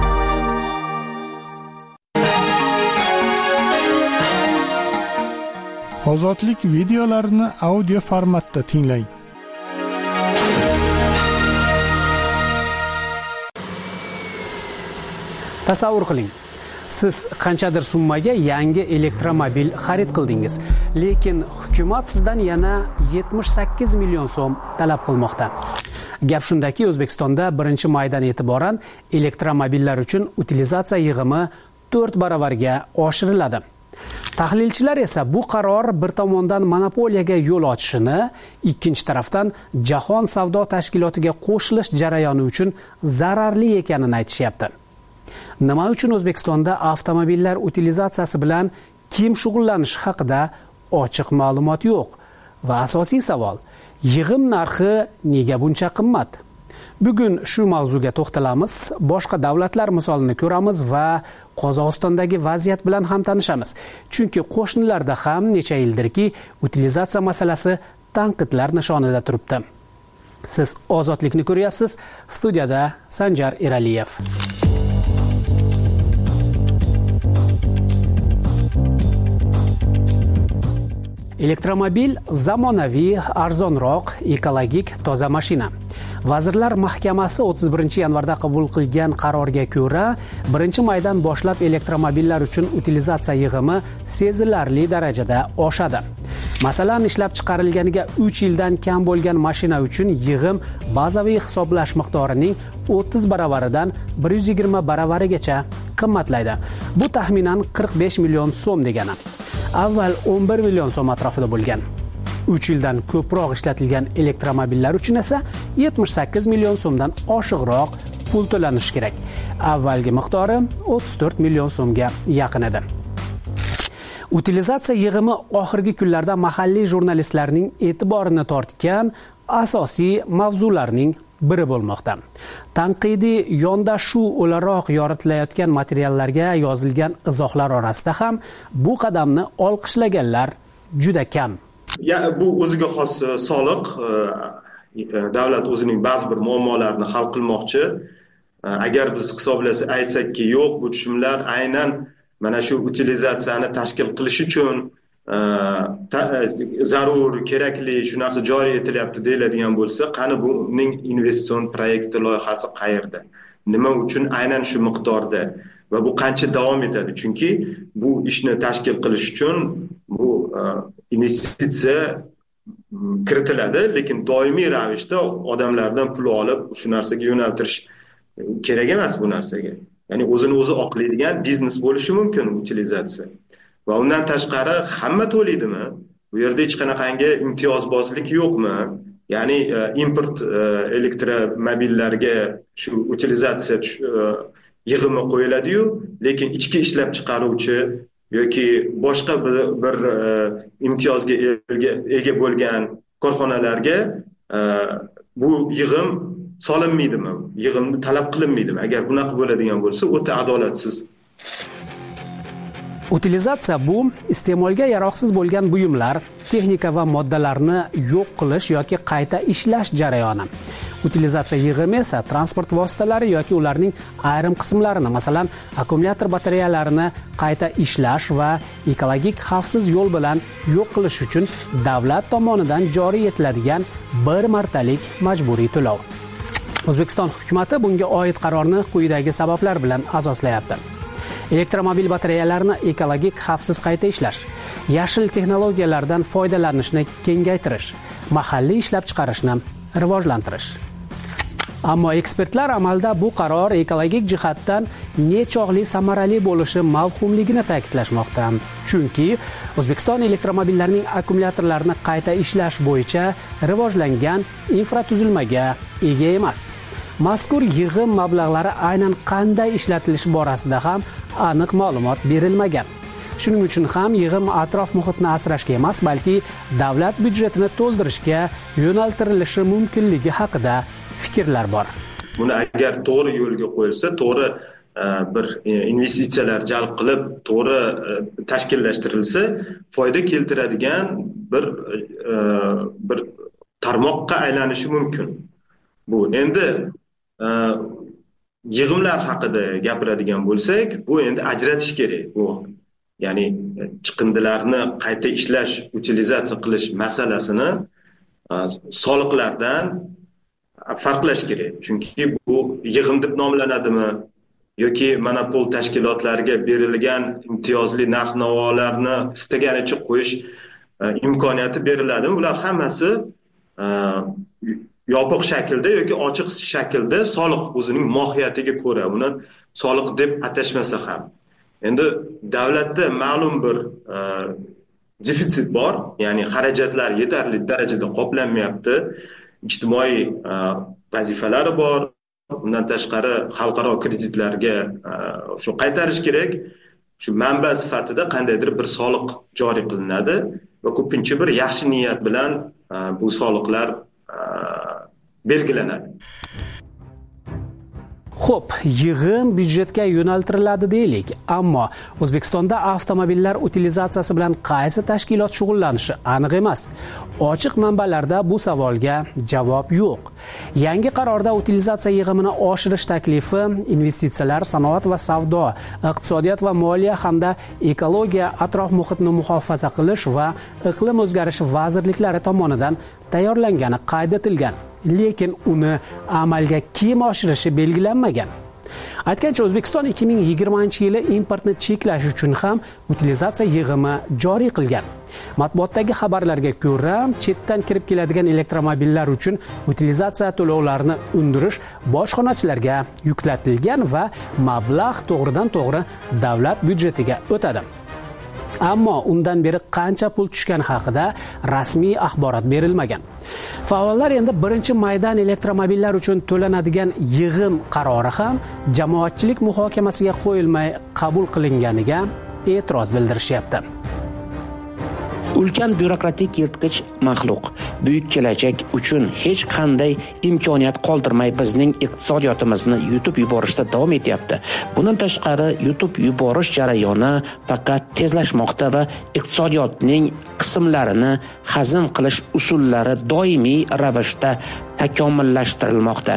Ozodlik videolarini audio formatda tinglang. Tasavvur qiling. Siz qanchadir summaga yangi elektromobil xarid qildingiz, lekin hukumat sizdan yana yetmish sakkiz million so'm talab qilmoqda. Gap shundaki, O'zbekistonda birinchi maydan e'tiboran elektromobillar uchun utilizatsiya yig'imi to'rt baravarga oshiriladi. Tahlilchilar esa bu qaror bir tomondan monopoliyaga yo'l ochishini, ikkinchi tarafdan Jahon savdo tashkilotiga qo'shilish jarayoni uchun zararli ekanini aytishyapti. Nima uchun O'zbekistonda avtomobillar utilizatsiyasi bilan kim shug'ullanishi haqida ochiq ma'lumot yo'q va asosiy savol, yig'im narxi nega buncha qimmat? Bugun shu mavzuga to'xtalamiz, boshqa davlatlar misolini ko'ramiz va Qozog'istondagi vaziyat bilan ham tanishamiz. Chunki qo'shnilarda ham necha yildirki utilizatsiya masalasi tanqidlar nishonida turibdi. Siz Ozodlikni ko'ryapsiz, studiyada Sanjar Eraliyev. Elektromobil zamonaviy, arzonroq, ekologik, toza mashina. Vazirlar Mahkamasi o'ttiz birinchi yanvarda qabul qilgan qarorga ko'ra, birinchi maydan boshlab elektromobillar uchun utilizatsiya yig'imi sezilarli darajada oshadi. Masalan, ishlab chiqarilganiga uch yildan kam bo'lgan mashina uchun yig'im bazaviy hisoblash miqdorining o'ttiz baravaridan bir yuz yigirma baravarigacha qimmatlaydi. Bu taxminan qirq besh million so'm degani. Avval o'n bir million so'm atrofida bo'lgan. uch yildan ko'proq ishlatilgan elektromobillar uchun esa yetmish sakkiz million so'mdan oshiqroq pul to'lanishi kerak. Avvalgi miqdori o'ttiz to'rt million so'mga yaqin edi. Utilizatsiya yig'imi oxirgi kunlarda mahalliy jurnalistlarning e'tiborini tortgan asosiy mavzularning biri bo'lmoqda. Tanqidiy yondashuv o'laroq yoritilayotgan materiallarga yozilgan izohlar orasida ham bu qadamni olqishlaganlar juda kam. Ya, bu o'ziga xos soliq, davlat o'zining ba'zi bir muammolarini hal qilmoqchi. Agar biz hisoblasak, aytsakki, yo'q, bu tushumlar aynan mana shu utilizatsiyani tashkil qilish uchun zarur, kerakli shu narsa joriy etilyapti deyiladigan bo'lsa, qani buning investitsion proyekti loyihasi qayerda? Nima uchun aynan shu miqdorda va bu qancha davom etadi? Chunki bu ishni tashkil qilish uchun bu investitsiya kiritiladi, lekin doimiy ravishda odamlardan pul olib shu narsaga yo'naltirish kerak emas bu narsaga. Ya'ni o'zini o'zi oqlaydigan biznes bo'lishi mumkin utilizatsiya. Va undan tashqari hamma to'laydimi? Bu yerda hech qanaqangi imtiyozbozlik yo'qmi? Ya'ni import elektromobillarga shu utilizatsiya yig'imi qo'yiladi-yu, lekin ichki ishlab chiqaruvchi yoki boshqa bir, bir imtiyozga ega bo'lgan korxonalarga bu yig'im solinmaydimi? Yig'im talab qilinmaydimi? Agar bunaqa bo'ladigan bo'lsa, o'ta adolatsiz. Utilizatsiya bu iste'molga yaroqsiz bo'lgan buyumlar, texnika va moddalarni yo'q qilish yoki qayta ishlash jarayoni. Utilizatsiya yig'imi esa transport vositalari yoki ularning ayrim qismlarini, masalan, akkumulyator batareyalarini qayta ishlash va ekologik xavfsiz yo'l bilan yo'q qilish uchun davlat tomonidan joriy etiladigan bir martalik majburiy to'lov. O'zbekiston hukumatı bunga oid qarorni quyidagi sabablar bilan asoslayapti. elektromobil batareyalarini ekologik xavfsiz qayta ishlash, yashil texnologiyalardan foydalanishni kengaytirish, mahalliy ishlab chiqarishni rivojlantirish. Ammo ekspertlar amalda bu qaror ekologik jihatdan nechog'li samarali bo'lishi mavhumligini ta'kidlashmoqda. Chunki O'zbekiston elektromobillarining akkumulyatorlarini qayta ishlash bo'yicha rivojlangan infratuzilmaga ega emas. Mazkur yig'im mablag'lari aynan qanday ishlatilishi borasida ham aniq ma'lumot berilmagan. Shuning uchun ham yig'im atrof muhitni asrashga emas, balki davlat byudjetini to'ldirishga yo'naltirilishi mumkinligi haqida fikrlar bor. Buni agar to'g'ri yo'lga qo'yilsa, to'g'ri bir investitsiyalar jalb qilib, to'g'ri tashkillashtirilsa, foyda keltiradigan bir bir tarmoqqa aylanishi mumkin. Bu endi yig'imlar haqida gapiradigan bo'lsak, bu endi ajratish kerak. Bu ya'ni chiqindilarni qayta ishlash, utilizatsiya qilish masalasini soliqlardan farqlash kerak. Chunki bu yig'im deb nomlanadimi yoki monopol tashkilotlarga berilgan imtiyozli narx-navolarni istaganicha qo'yish imkoniyati beriladimi? Bular hammasi yopiq shaklda yoki ochiq shaklda soliq o'zining mohiyatiga ko'ra uni soliq deb atashmasa ham. Endi davlatda ma'lum bir defitsit bor, ya'ni xarajatlar yetarli darajada qoplanmayapti. Ijtimoiy vazifalari bor. Undan tashqari xalqaro kreditlarga shu qaytarish kerak. Shu manba sifatida qandaydir bir soliq joriy qilinadi va ko'pincha bir yaxshi niyat bilan bu soliqlar belgilanadi. Xo'p, yig'im byudjetga yo'naltiriladi deylik, ammo O'zbekistonda avtomobillar utilizatsiyasi bilan qaysi tashkilot shug'ullanishi aniq emas. Ochiq manbalarda bu savolga javob yo'q. Yangi qarorda utilizatsiya yig'imini oshirish taklifi investitsiyalar, sanoat va savdo, iqtisodiyot va moliya hamda ekologiya, atrof muhitni muhofaza qilish va iqlim o'zgarishi vazirliklari tomonidan tayyorlangani qayd etilgan. Lekin uni amalga kim oshirishi belgilanmagan. Aytgancha, O'zbekiston ikki ming yigirmanchi yili importni cheklash uchun ham utilizatsiya yig'imi joriy qilgan. Matbuotdagi xabarlarga ko'ra, chetdan kirib keladigan elektromobillar uchun utilizatsiya to'lovlarini undirish bojxonachilarga yuklatilgan va mablag' to'g'ridan-to'g'ri davlat byudjetiga o'tadi. Ammo undan beri qancha pul tushgani haqida rasmiy axborot berilmagan. Faollar endi birinchi maydan elektromobillar uchun to'lanadigan yig'im qarori ham jamoatchilik muhokamasiga qo'yilmay qabul qilinganiga e'tiroz bildirishyapti. Ulkan byurokratik yirtqich maxluq buyuk kelajak uchun hech qanday imkoniyat qoldirmay bizning iqtisodiyotimizni yutib yuborishda davom etyapti. Bundan tashqari yutib yuborish jarayoni faqat tezlashmoqda va iqtisodiyotning qismlarini hazm qilish usullari doimiy ravishda takomillashtirilmoqda.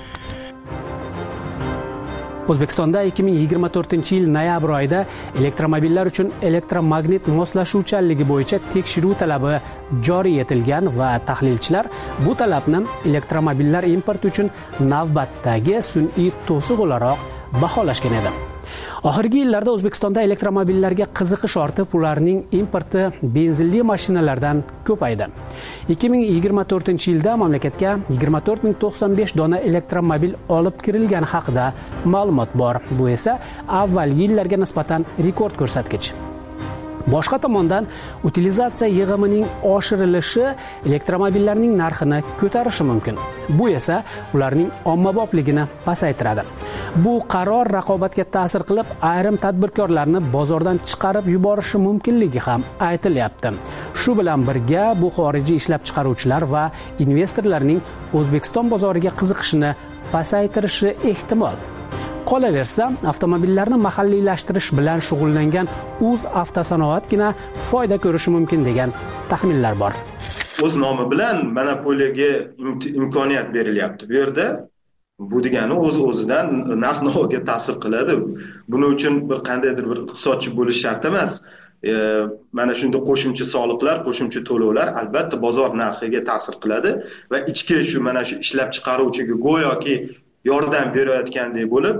O'zbekistonda ikki ming yigirma to'rtinchi yil noyabr oyida elektromobillar uchun elektromagnit moslashuvchanligi bo'yicha tekshiruv talabi joriy etilgan va tahlilchilar bu talabni elektromobillar importi uchun navbatdagi sun'iy to'siq o'laroq baholashgan edi. Oxirgi yillarda O'zbekistonda elektromobillarga qiziqish ortib, ularning importi benzinli mashinalardan ko'paydi. ikki ming yigirma to'rtinchi yilda mamlakatga yigirma to'rt ming to'qson besh dona elektromobil olib kirilgani haqida ma'lumot bor. Bu esa avvalgi yillarga nisbatan rekord ko'rsatkich. Boshqa tomondan utilizatsiya yig'imining oshirilishi elektromobillarning narxini ko'tarishi mumkin. Bu esa ularning ommabopligini pasaytiradi. Bu qaror raqobatga ta'sir qilib, ayrim tadbirkorlarni bozordan chiqarib yuborishi mumkinligi ham aytilyapti. Shu bilan birga bu xorijiy ishlab chiqaruvchilar va investorlarning O'zbekiston bozoriga qiziqishini pasaytirishi ehtimol. Qolaversa, avtomobillarni mahalliylashtirish bilan shug'ullangan Uz avtosanoatgina foyda ko'rishi mumkin degan taxminlar bor. O'z nomi bilan monopoliyaga imkoniyat berilyapti. Bu yerda bu degani o'z-o'zidan narx-navoga ta'sir qiladi. Buning uchun bir qandaydir bir iqtisodchi bo'lish shart emas. E, mana shunday qo'shimcha soliqlar, qo'shimcha to'lovlar albatta bozor narxiga ta'sir qiladi va ichki shu mana shu ishlab chiqaruvchiga go'yoki yordam berayotgandek bo'lib,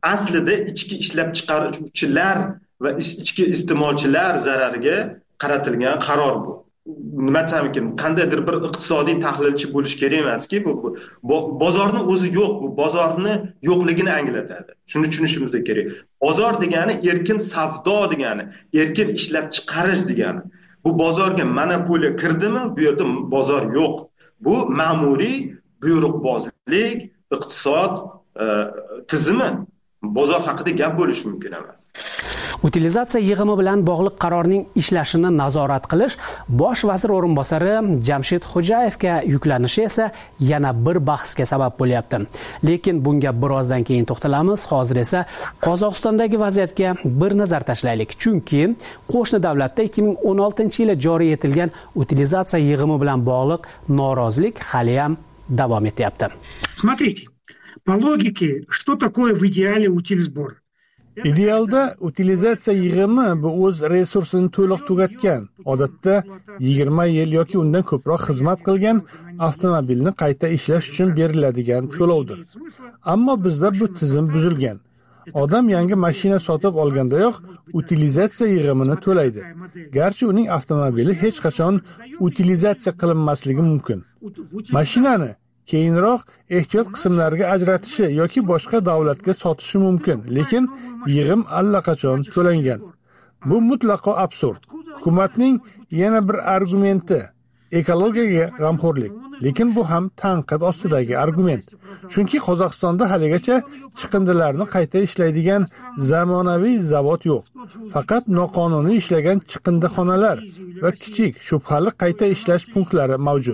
aslida ichki ishlab chiqaruvchilar va ichki iste'molchilar zarariga qaratilgan qaror bu. Nima desam ekan, qandaydir bir iqtisodiy tahlilchi bo'lish kerak emaski, bu bozorni o'zi yo'q, bu bozorni yo'qligini anglatadi. Shuni tushunishimiz kerak. Bozor degani erkin savdo degani, erkin ishlab chiqarish degani. Bu bozorga monopoliya kirdimi, bu yerda bozor yo'q. Bu ma'muriy buyruqbozlik, iqtisod e, tizimi. Bozor haqida gap bo'lishi mumkin emas. Utilizatsiya yig'imi bilan bog'liq qarorning ishlashini nazorat qilish bosh vazir o'rinbosari Jamshid Xo'jayevga yuklanishi esa yana bir bahsga sabab bo'lyapti. Lekin bunga birozdan keyin to'xtalamiz. Hozir esa Qozog'istondagi vaziyatga bir nazar tashlaylik. Chunki qo'shni davlatda ikki ming o'n oltinchi yili joriy etilgan utilizatsiya yig'imi bilan bog'liq norozilik hali ham davom etyapti. Смотрите, по логике, что такое в идеале утильсбор? Idealda utilizatsiya yig'imi bu o'z resursini to'liq tugatgan, odatda yigirma yil yoki undan ko'proq xizmat qilgan avtomobilni qayta ishlash uchun beriladigan to'lovdir. Ammo bizda bu tizim buzilgan. Odam yangi mashina sotib olgandayoq utilizatsiya yig'imini to'laydi. Garchi uning avtomobili hech qachon utilizatsiya qilinmasligi mumkin. Mashinani keyinroq ehtiyot qismlariga ajratishi yoki boshqa davlatga sotishi mumkin, lekin yig'im allaqachon to'langan. Bu mutlaqo absurd. Hukumatning yana bir argumenti ekologiyaga g'amxo'rlik, lekin bu ham tanqid ostidagi argument. Chunki Qozog'istonda haligacha chiqindilarni qayta ishlaydigan zamonaviy zavod yo'q. Faqat noqonuniy ishlagan chiqindixonalar va kichik shubhali qayta ishlash punktlari mavjud.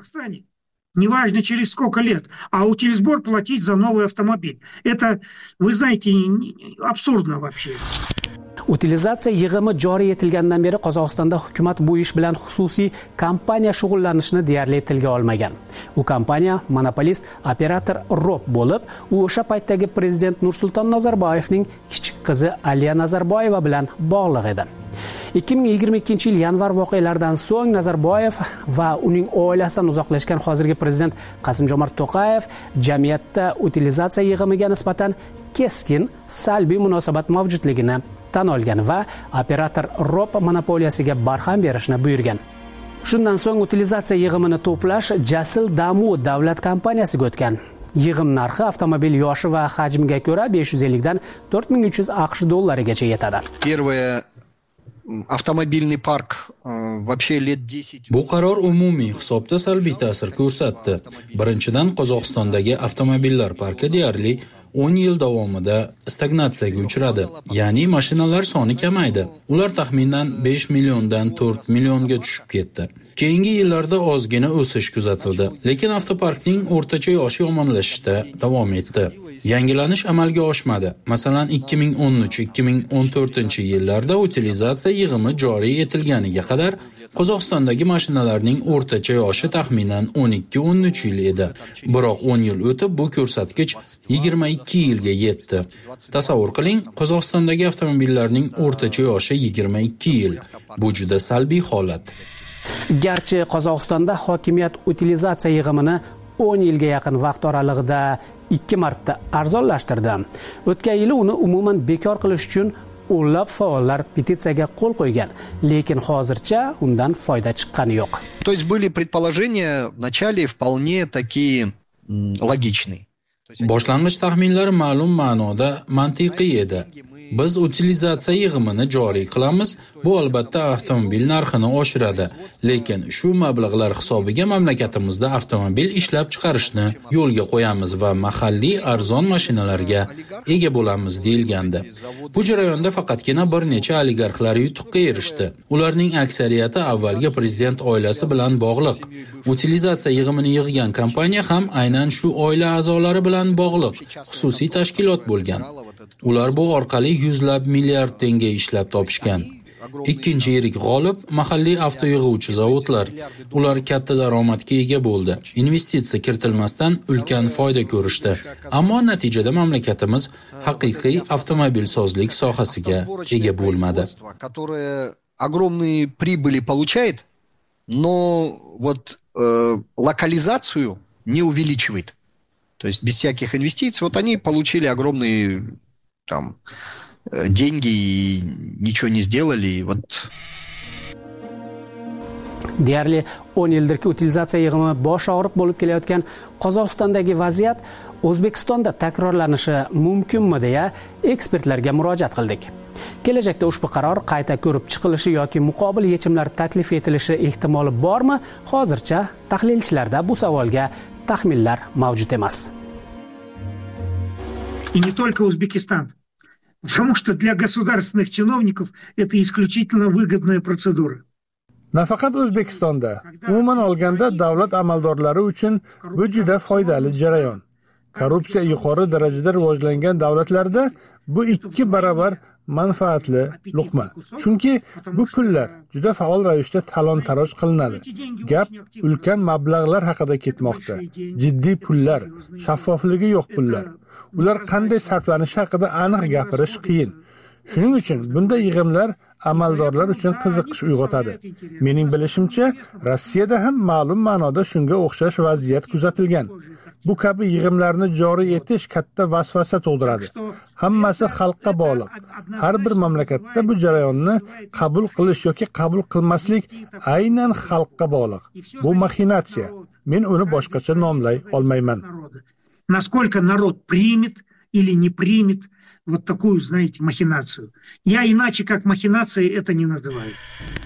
Неважно через сколько лет, а утильсбор платить за новый автомобиль. Это, вы знаете, абсурдно вообще. Utilizatsiya yig'imi joriy etilgandan beri Qozog'istonda hukumat bu ish bilan xususiy kompaniya shug'ullanishini deyarli tilga olmagan. U kompaniya monopolist operator Rob bo'lib, u o'sha paytdagi prezident Nursulton Nazarboyevning kichik qizi Aliya Nazarboyeva bilan bog'liq edi. ikki ming yigirma ikkinchi yil yanvar voqealaridan so'ng Nazarboyev va uning oilasidan uzoqlashgan hozirgi prezident Qasim-Jomart To'qayev jamiyatda utilizatsiya yig'imiga nisbatan keskin salbiy munosabat mavjudligini tan olgan va operator Rob monopoliyasiga barham berishni buyurgan. Shundan so'ng utilizatsiya yig'imini to'plash Jasil Damu davlat kompaniyasiga o'tgan. Yig'im narxi avtomobil yoshi va hajmiga ko'ra besh yuz ellik dan to'rt ming uch yuz aqsh dollarigacha yetadi. Первое avtomobilniy park вообще лет десять. Bu qaror umumiy hisobda salbiy ta'sir ko'rsatdi. Birinchidan, Qozog'istondagi avtomobillar parki deyarli o'n yil davomida stagnatsiyaga uchradi. Ya'ni mashinalar soni kamaydi. Ular taxminan besh milliondan to'rt millionga tushib ketdi. Keyingi yillarda ozgina o'sish kuzatildi, lekin avtoparkning o'rtacha yoshi yomonlashishda davom etdi. Yangilanish amalga oshmadi. Masalan, ikki ming o'n uch ikki ming o'n to'rtinchi yillarda utilizatsiya yig'imi joriy etilganiga qadar Qozog'istondagi mashinalarning o'rtacha yoshi taxminan o'n ikki o'n uch yil edi. Biroq o'n yil o'tib bu ko'rsatkich yigirma ikki yilga yetdi. Tasavvur qiling, Qozog'istondagi avtomobillarning o'rtacha yoshi yigirma ikki yil. Bu juda salbiy holat. Garchi Qozog'istonda hokimiyat utilizatsiya yig'imini o'n yilga yaqin vaqt oralig'ida ikki marta arzonlashtirdi. O'tgan yili uni umuman bekor qilish uchun o'nlab faollar petitsiyaga qo'l qo'ygan, lekin hozircha undan foyda chiqqani yo'q. То есть были предположения в начале вполне такие логичные. Boshlang'ich taxminlar ma'lum ma'noda mantiqiy edi. Biz utilizatsiya yig'imini joriy qilamiz, bu albatta avtomobil narxini oshiradi, lekin shu mablag'lar hisobiga mamlakatimizda avtomobil ishlab chiqarishni yo'lga qo'yamiz va mahalliy arzon mashinalarga ega bo'lamiz deyilgandi. Bu jarayonda faqatgina bir necha oligarxlar yutuqqa erishdi. Ularning aksariyati avvalgi prezident oilasi bilan bog'liq. Utilizatsiya yig'imini yig'gan kompaniya ham aynan shu oila a'zolari bilan bog'liq xususiy tashkilot bo'lgan. Ular bu orqali yuzlab milliard tenge ishlab topishgan. Ikkinchi yirik g'olib mahalliy avto yig'uvchi zavodlar. Ular katta daromadga ega bo'ldi. Investitsiya kiritilmasdan ulkan foyda ko'rishdi. Ammo natijada mamlakatimiz haqiqiy avtomobilsozlik sohasiga ega bo'lmadi. Огромные прибыли получает, но вот э, локализацию не увеличивает. То есть без всяких инвестиций, вот они получили огромные там деньги ничего не сделали, вот. Deyarli o'n yildirki utilizatsiya yig'imi bosh og'riq bo'lib kelayotgan Qozog'istondagi vaziyat O'zbekistonda takrorlanishi mumkinmi deya ekspertlarga murojaat qildik. Kelajakda ushbu qaror qayta ko'rib chiqilishi yoki muqobil yechimlar taklif etilishi ehtimoli bormi? Hozircha tahlilchilarda bu savolga taxminlar mavjud emas. И не только Узбекистан, потому что для государственных чиновников это исключительно выгодная процедура. Nafaqat O'zbekistonda, umuman olganda davlat amaldorlari uchun bu juda foydali jarayon. Korrupsiya yuqori darajada rivojlangan davlatlarda bu ikki barobar manfaatli luqma. Chunki bu pullar juda faol ravishda talon-taroj qilinadi. Gap ulkan mablag'lar haqida ketmoqda. Jiddiy pullar, shaffofligi yo'q pullar. Ular qanday sarflanishi haqida aniq gapirish qiyin. Shuning uchun bunday yig'imlar amaldorlar uchun qiziqish uyg'otadi. Mening bilishimcha, Rossiyada ham ma'lum ma'noda shunga o'xshash vaziyat kuzatilgan. Bu kabi yig'imlarni joriy etish katta vasvasa tug'diradi. Hammasi xalqqa bog'liq. Har bir mamlakatda bu jarayonni qabul qilish yoki qabul qilmaslik aynan xalqqa bog'liq. Bu maxinatsiya. Men uni boshqacha nomlay olmayman. Насколько народ примет или не примет вот такую, знаете, махинацию. Я иначе как махинацией это не называю.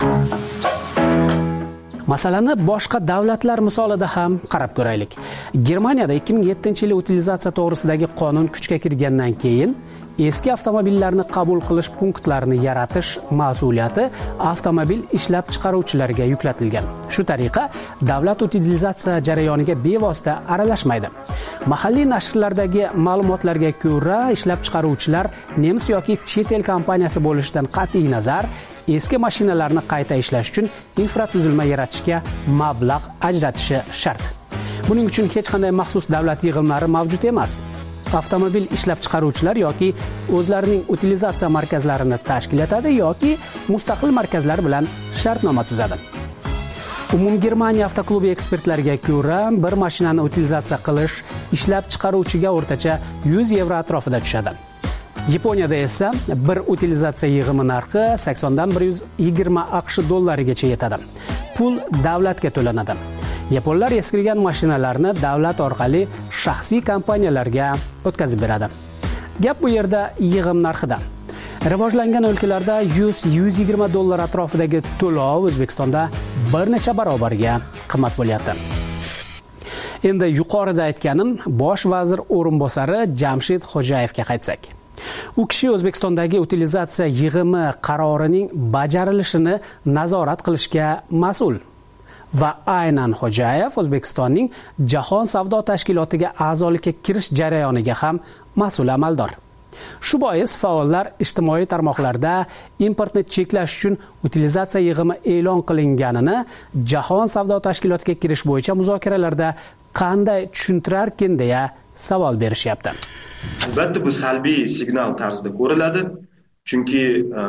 Masalani boshqa davlatlar misolida ham qarab ko'raylik. Germaniyada ikki ming yettinchi yil utilizatsiya to'g'risidagi qonun kuchga kirgandan keyin eski avtomobillarni qabul qilish punktlarini yaratish mas'uliyati avtomobil ishlab chiqaruvchilarga yuklatilgan. Shu tariqa davlat utilizatsiya jarayoniga bevosita aralashmaydi. Mahalliy nashrlardagi ma'lumotlarga ko'ra, ishlab chiqaruvchilar nemis yoki chet el kompaniyasi bo'lishidan qat'iy nazar eski mashinalarni qayta ishlash uchun infratuzilma yaratishga mablag' ajratishi shart. Buning uchun hech qanday maxsus davlat yig'imlari mavjud emas. Avtomobil ishlab chiqaruvchilar yoki o'zlarining utilizatsiya markazlarini tashkil etadi yoki mustaqil markazlar bilan shartnoma tuzadi. Umumgermaniya avtoklubi ekspertlariga ko'ra, bir mashinani utilizatsiya qilish ishlab chiqaruvchiga o'rtacha yuz yevro atrofida tushadi. Yaponiyada esa bir utilizatsiya yig'imi narxi saksondan bir yuz yigirma aqsh dollarigacha yetadi. Pul davlatga to'lanadi. Yaponlar eskirgan mashinalarni davlat orqali shaxsiy kompaniyalarga o'tkazib beradi. Gap bu yerda yig'im narxida. Rivojlangan o'lkalarda yuz yuz yigirma dollar atrofidagi to'lov O'zbekistonda bir necha barobarga qimmat bo'lyapti. Endi yuqorida aytganim bosh vazir o'rinbosari Jamshid Xo'jayevga qaytsak. U kishi O'zbekistondagi utilizatsiya yig'imi qarorining bajarilishini nazorat qilishga mas'ul. Va aynan Xo'jayev O'zbekistonning Jahon savdo tashkilotiga a'zolikka kirish jarayoniga ham mas'ul amaldor. Shu bois faollar ijtimoiy tarmoqlarda importni cheklash uchun utilizatsiya yig'imi e'lon qilinganini Jahon savdo tashkilotiga kirish bo'yicha muzokaralarda qanday tushuntirarkin deya savol berishyapti. Albatta bu salbiy signal tarzida ko'riladi. Chunki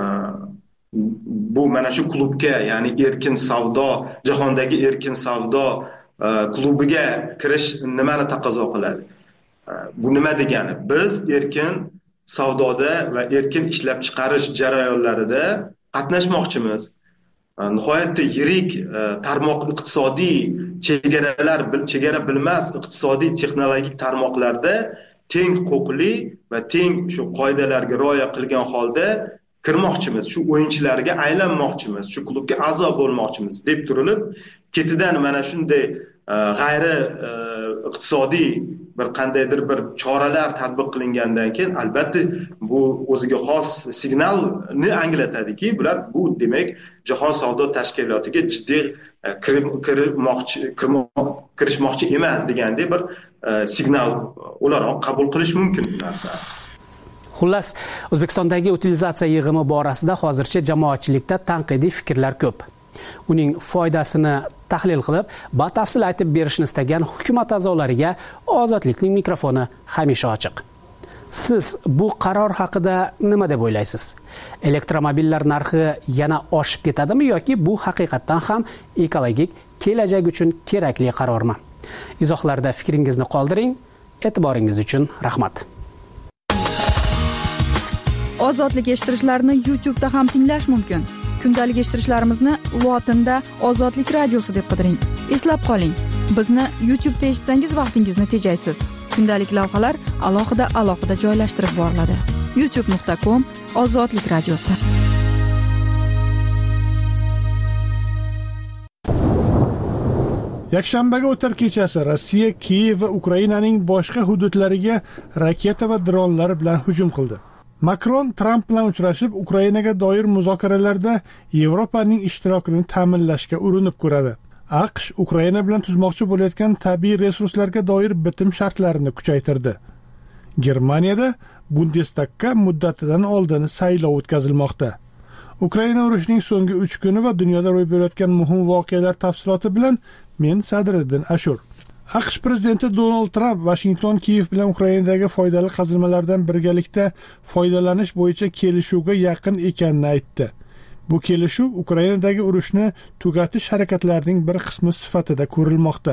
bu mana shu klubga, ya'ni erkin savdo, jahondagi erkin savdo klubiga kirish nimani taqozo qiladi? Bu nima degani? Biz erkin savdoda va erkin ishlab chiqarish jarayonlarida qatnashmoqchimiz. Nihoyatda yirik tarmoq iqtisodiy chegaralar, chegara bilmas iqtisodiy texnologik tarmoqlarda teng huquqli va teng shu qoidalarga rioya qilgan holda kirmoqchimiz, shu o'yinchilarga aylanmoqchimiz, shu klubga a'zo bo'lmoqchimiz deb turilib, ketidan mana shunday g'ayri iqtisodiy bir qandaydir bir choralar tatbiq qilingandan keyin albatta bu o'ziga xos signalni anglatadiki, bular bu demak Jahon savdo tashkilotiga jiddiy kirmoqchi kirishmoqchi emas degandek bir signal ularni qabul qilish mumkin bu narsa. Xullas, O'zbekistondagi utilizatsiya yig'imi borasida hozircha jamoatchilikda tanqidiy fikrlar ko'p. Uning foydasini tahlil qilib, batafsil aytib berishni istagan hukumat a'zolariga Ozodlikning mikrofoni hamisha ochiq. Siz bu qaror haqida nima deb o'ylaysiz? Elektromobillar narxi yana oshib ketadimi yoki bu haqiqatdan ham ekologik kelajak uchun kerakli qarormi? Izohlarda fikringizni qoldiring. E'tiboringiz uchun rahmat. ozodlik eshittirishlarini YouTube'da ham tinglash mumkin. Kundalik eshittirishlarimizni lotinda ozodlik radiosi deb qidiring. Eslab qoling, bizni YouTube'da eshitsangiz vaqtingizni tejaysiz. Kundalik lavhalar alohida alohida joylashtirib boriladi. youtube nuqta com ozodlik radiosi. Yakshanbaga o'tar kechasi Rossiya Kiyev va Ukrainaning boshqa hududlariga raketa va dronlar bilan hujum qildi. Makron Tramp bilan uchrashib, Ukrainaga doir muzokaralarda Yevropaning ishtirokini ta'minlashga urinib ko'radi. AQSh Ukraina bilan tuzmoqchi bo'layotgan tabiiy resurslarga doir bitim shartlarini kuchaytirdi. Germaniyada Bundestagga muddatidan oldin saylov o'tkazilmoqda. Ukraina urushining so'nggi uch kuni va dunyoda ro'y berayotgan muhim voqealar tafsiloti bilan men Sadriddin Ashur. AQSh prezidenti Donald Tramp Washington Kiyev bilan Ukrainadagi foydali qazilmalardan birgalikda foydalanish bo'yicha kelishuvga yaqin ekanini aytdi. Bu kelishuv Ukrainadagi urushni tugatish harakatlarining bir qismi sifatida ko'rilmoqda.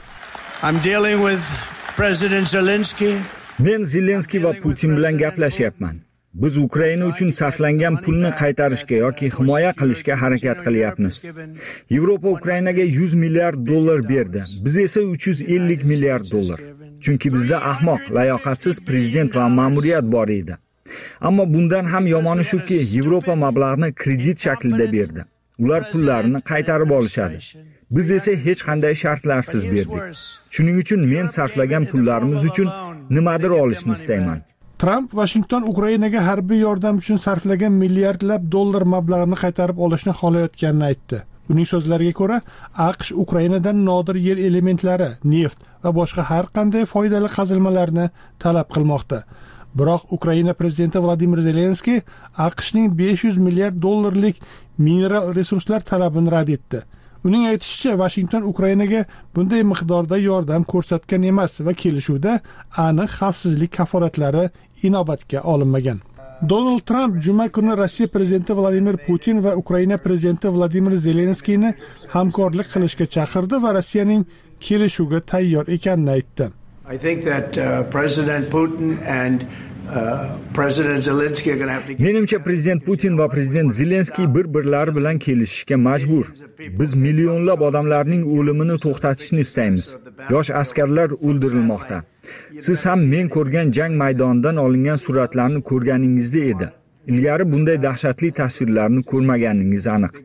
I'm dealing with President Zelensky. Men Zelenskiy va Putin bilan gaplashyapman. Biz Ukraina uchun sarflangan pulni qaytarishga yoki himoya qilishga harakat qilyapmiz. Yevropa Ukrainaga yuz milliard dollar berdi. Biz esa uch yuz ellik milliard dollar. Chunki bizda ahmoq, layoqatsiz prezident va ma'muriyat bor edi. Ammo bundan ham yomoni shuki, Yevropa mablag'ni kredit shaklida berdi. Ular pullarini qaytarib olishadi. Biz esa hech qanday shartlarsiz berdik. Shuning uchun men sarflagan pullarimiz uchun nimadir olishni istayman. Tramp Washington Ukrainaga harbiy yordam uchun sarflagan milliardlab dollar mablag'ni qaytarib olishni xohlayotganini aytdi. Uning so'zlariga ko'ra, AQSh Ukrainadan nodir yer elementlari, neft va boshqa har qanday foydali qazilmalarni talab qilmoqda. Biroq Ukraina prezidenti Vladimir Zelenskiy AQShning besh yuz milliard dollarlik mineral resurslar talabini rad etdi. Uning aytishicha, Washington Ukrainaga bunday miqdorda yordam ko'rsatgan emas va kelishuvda aniq xavfsizlik kafolatlari inobatga olinmagan. Donald Trump juma kuni Rossiya prezidenti Vladimir Putin va Ukraina prezidenti Vladimir Zelenskiyni hamkorlik qilishga chaqirdi va Rossiyaning kelishuvga tayyor ekanini aytdi. I think that uh, President Putin and Menimcha prezident Putin va prezident Zelenskiy bir-birlari bilan kelishishga majbur. Biz millionlab odamlarning o'limini to'xtatishni istaymiz. Yosh askarlar o'ldirilmoqda. Siz ham men ko'rgan jang maydonidan olingan suratlarni ko'rganingizda edi. Ilgari bunday dahshatli tasvirlarni ko'rmaganingiz aniq.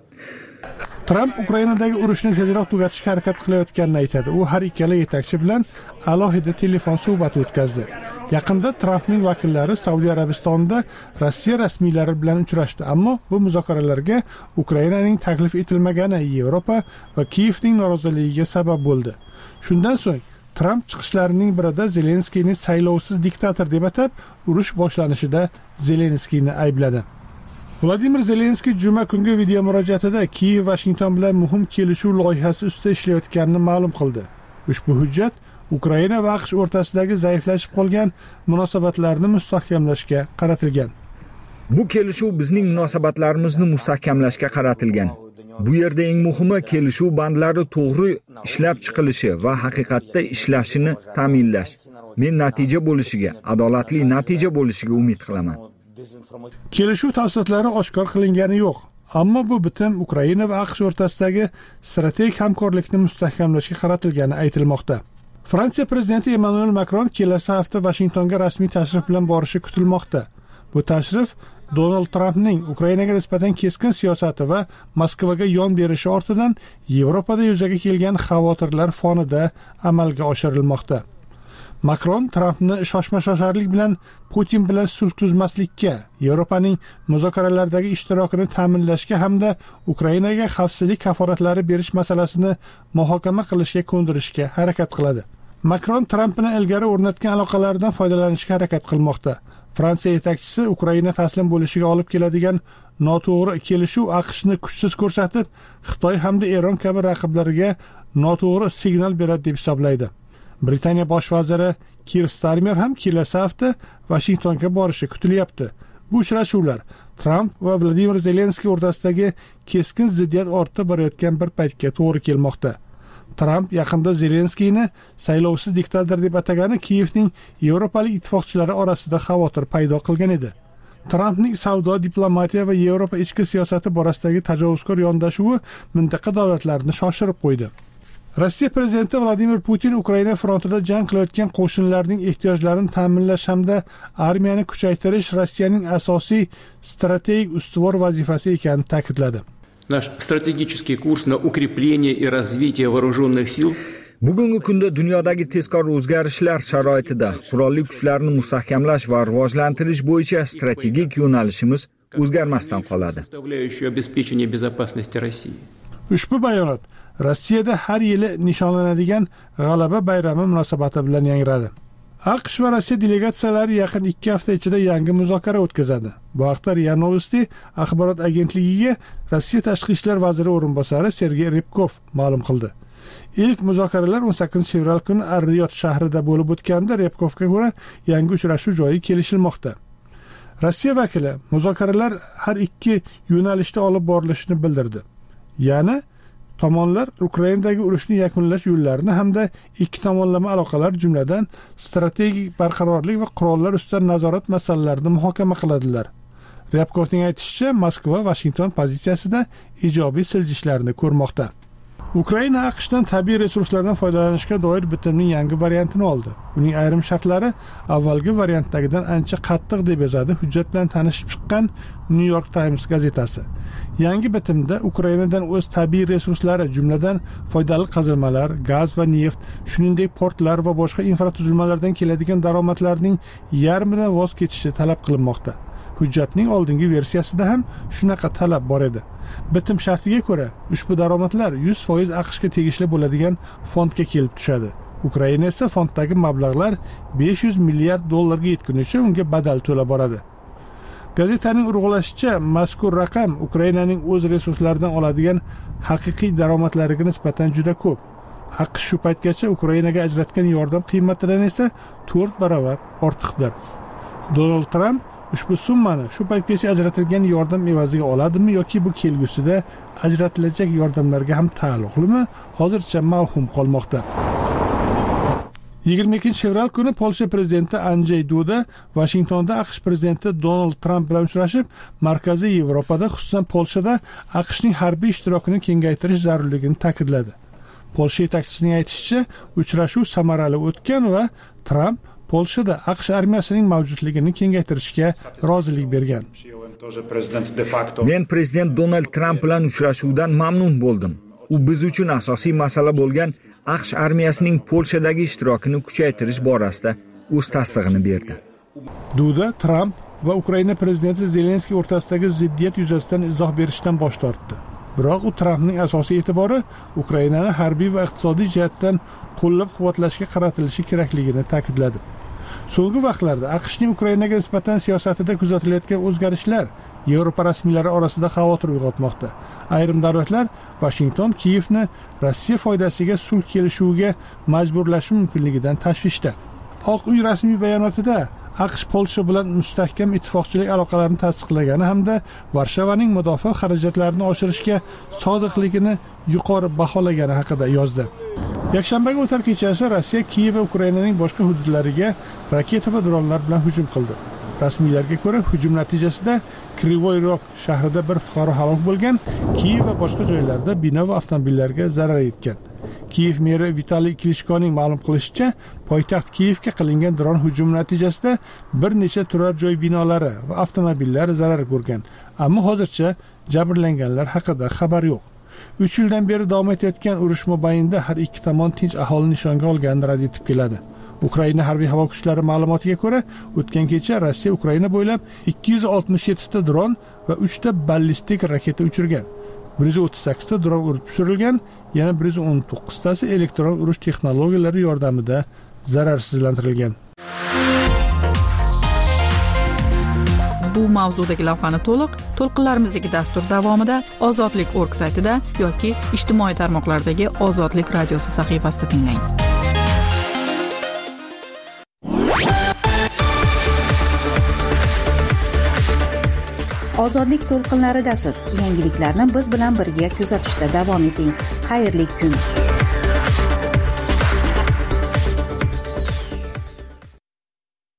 Tramp Ukrainadagi urushni tezroq tugatishga harakat qilayotganini aytadi. U har ikkala yetakchi bilan alohida telefon suhbati o'tkazdi. Yaqinda Trampning vakillari Saudiya Arabistonida Rossiya rasmiylari bilan uchrashdi, ammo bu muzokaralarga Ukrainaning taklif etilmagani Yevropa va Kiyevning noroziligiga sabab bo'ldi. Shundan so'ng Tramp chiqishlarining birida Zelenskiyni saylovsiz diktator deb atab, urush boshlanishida Zelenskiyni aybladi. Vladimir Zelenskiy juma kungi video murojaatida Kiyev Washington bilan muhim kelishuv loyihasi ustida ishlayotganini ma'lum qildi. Ushbu hujjat Ukraina va AQSh o'rtasidagi zaiflashib qolgan munosabatlarni mustahkamlashga qaratilgan. Bu kelishuv bizning munosabatlarimizni mustahkamlashga qaratilgan. Bu yerda eng muhimi kelishuv bandlari to'g'ri ishlab chiqilishi va haqiqatda ishlashini ta'minlash. Men natija bo'lishiga, adolatli natija bo'lishiga umid qilaman. Kelishuv tafsilotlari oshkor qilingani yo'q, ammo bu bitim Ukraina va AQSh o'rtasidagi strategik hamkorlikni mustahkamlashga qaratilgani aytilmoqda. Fransiya prezidenti Emmanuel Macron kelasi hafta Washingtonga rasmiy tashrif bilan borishi kutilmoqda. Bu tashrif Donald Trampning Ukrainaga nisbatan keskin siyosati va Moskvaga yon berishi ortidan Yevropada yuzaga kelgan xavotirlar fonida amalga oshirilmoqda. Macron Trampni shoshma-shosharlik bilan Putin bilan sulh tuzmaslikka, Yevropaning muzokaralardagi ishtirokini ta'minlashga hamda Ukrainaga xavfsizlik kafolatlari berish masalasini muhokama qilishga ko'ndirishga harakat qiladi. Macron Tramp bilan ilgari o'rnatgan aloqalardan foydalanishga harakat qilmoqda. Fransiya yetakchisi Ukraina taslim bo'lishiga olib keladigan noto'g'ri kelishuv AQShni kuchsiz ko'rsatib, Xitoy hamda Eron kabi raqiblariga noto'g'ri signal beradi deb hisoblaydi. Britaniya bosh vaziri Keir Starmer ham kelasi hafta Washingtonga borishi kutilyapti. Bu uchrashuvlar Tramp va Vladimir Zelenskiy o'rtasidagi keskin ziddiyat ortib borayotgan bir paytga to'g'ri kelmoqda. Tramp yaqinda Zelenskiyni saylovsiz diktator deb atagani Kiyevning Yevropalik ittifoqchilari orasida xavotir paydo qilgan edi. Trampning savdo, diplomatiya va Yevropa ichki siyosati borasidagi tajovuzkor yondashuvi mintaqa davlatlarini shoshirib qo'ydi. Rossiya prezidenti Vladimir Putin Ukraina frontida jang qilayotgan qo'shinlarning ehtiyojlarini ta'minlash hamda armiyani kuchaytirish Rossiyaning asosiy strategik ustuvor vazifasi ekanini ta'kidladi. Наш стратегический курс на укрепление и развитие вооруженных сил Bugungi kunda dunyodagi tezkor o'zgarishlar sharoitida qurolli kuchlarni mustahkamlash va rivojlantirish bo'yicha strategik yo'nalishimiz o'zgarmasdan qoladi. Ushbu bayonot Rossiyada har yili nishonlanadigan G'alaba bayrami munosabati bilan yangradi. AQSh va Rossiya delegatsiyalari yaqin ikki hafta ichida yangi muzokara o'tkazadi. Bu haqda RIA Novosti axborot agentligiga Rossiya tashqi ishlar vaziri o'rinbosari Sergey Ryabkov ma'lum qildi. İlk muzokaralar o'n sakkizinchi fevral kuni Ar-Riyod shahrida bo'lib o'tganda Ryabkovga ko'ra yangi uchrashuv joyi kelishilmoqda. Rossiya vakili muzokaralar har ikki yo'nalishda olib borilishini bildirdi. Ya'ni tomonlar Ukrainadagi urushni yakunlash yo'llarini hamda ikki tomonlama aloqalar jumladan strategik barqarorlik va qurollar ustidan nazorat masalalarini muhokama qiladilar. Ryabkovning aytishicha, Moskva Washington pozitsiyasida ijobiy siljishlarni ko'rmoqda. Ukraina AQShdan tabiiy resurslardan foydalanishga doir bitimning yangi variantini oldi. Uning ayrim shartlari avvalgi variantdagidan ancha qattiq deb yozadi hujjat bilan tanishib chiqqan New York Times gazetasi. Yangi bitimda Ukrainadan o'z tabiiy resurslari, jumladan foydali qazilmalar, gaz va neft, shuningdek portlar va boshqa infratuzilmalardan keladigan daromadlarning yarmidan voz kechishi talab qilinmoqda. Hujjatning oldingi versiyasida ham shunaqa talab bor edi. Bitim shartiga ko'ra, ushbu daromadlar yuz foiz AQShga tegishli bo'ladigan fondga kelib tushadi. Ukraina esa fonddagi mablag'lar besh yuz milliard dollarga yetgunicha unga badal to'lab boradi. Gazetaning urg'ulashicha, mazkur raqam Ukrainaning o'z resurslaridan oladigan haqiqiy daromadlariga nisbatan juda ko'p. AQSh shu paytgacha Ukrainaga ajratgan yordam qiymatidan esa to'rt barobar ortiqdir. Donald Trump ushbu summani shu paytgacha ajratilgan yordam evaziga oladimi yoki bu kelgusida ajratilajak yordamlarga ham taalluqlimi? Hozircha mavhum qolmoqda. yigirma ikkinchi fevral kuni Polsha prezidenti Andrzej Duda Washingtonda AQSh prezidenti Donald Trump bilan uchrashib, Markaziy Yevropada, xususan Polshada AQShning harbiy ishtirokini kengaytirish zarurligini ta'kidladi. Polsha yetakchisining aytishicha, uchrashuv samarali o'tgan va Trump Polshada AQSh armiyasining mavjudligini kengaytirishga rozilik bergan. Men prezident Donald Trump bilan uchrashuvdan mamnun bo'ldim. U biz uchun asosiy masala bo'lgan AQSh armiyasining Polshadagi ishtirokini kuchaytirish borasida o'z tasdig'ini berdi. Duda Trump va Ukraina prezidenti Zelenskiy o'rtasidagi ziddiyat yuzasidan izoh berishdan bosh tortdi. Biroq u Trampning asosiy e'tibori Ukrainani harbiy va iqtisodiy jihatdan qo'llab-quvvatlashga qaratilishi kerakligini ta'kidladi. So'nggi vaqtlarda AQShning Ukrainaga nisbatan siyosatida kuzatilayotgan o'zgarishlar Yevropa rasmiylari orasida xavotir uyg'otmoqda. Ayrim davlatlar Washington Kiyevni Rossiya foydasiga sulh kelishuviga majburlashi mumkinligidan tashvishda. Oq uy rasmiy bayonotida AQSh Polsha bilan mustahkam ittifoqchilik aloqalarini tasdiqlagani hamda Varshavaning mudofaa xarajatlarini oshirishga sodiqligini yuqori baholagani haqida yozdi. Yakshanbaga o'tar kechasi Rossiya Kiyev va Ukrainaning boshqa hududlariga raketa va dronlar bilan hujum qildi. Rasmiylarga ko'ra, hujum natijasida Krivoy Rog shahrida bir fuqaro halok bo'lgan, Kiyev va boshqa joylarda bino va avtomobillarga zarar yetgan. Kiyev meri Vitaliy Klitschkoning ma'lum qilishicha, poytaxt Kiyevga qilingan dron hujumi natijasida bir necha turar joy binolari va avtomobillar zarar ko'rgan, ammo hozircha jabrlanganlar haqida xabar yo'q. uch yildan beri davom etayotgan urush mobaynida har ikki tomon tinch aholi nishonga olganini rad etib keladi. Ukraina harbiy havo kuchlari ma'lumotiga ko'ra, o'tgan kecha Rossiya Ukraina bo'ylab ikki yuz oltmish yetti ta dron va uch ta ballistik raketa uchirgan. bir yuz o'ttiz sakkiz ta dron urib tushirilgan, yana bir yuz o'n to'qqiz tasi elektron urush texnologiyalari yordamida zararsizlantirilgan. Bu mavzudagi lavhani to'liq to'lqinlarimizdagi dastur davomida ozodlik точка org saytida yoki ijtimoiy tarmoqlardagi Ozodlik radiosi sahifasida tinglang. Ozodlik to'lqinlaridasiz. Yangiliklarni biz bilan birga kuzatishda davom eting. Xayrli kun.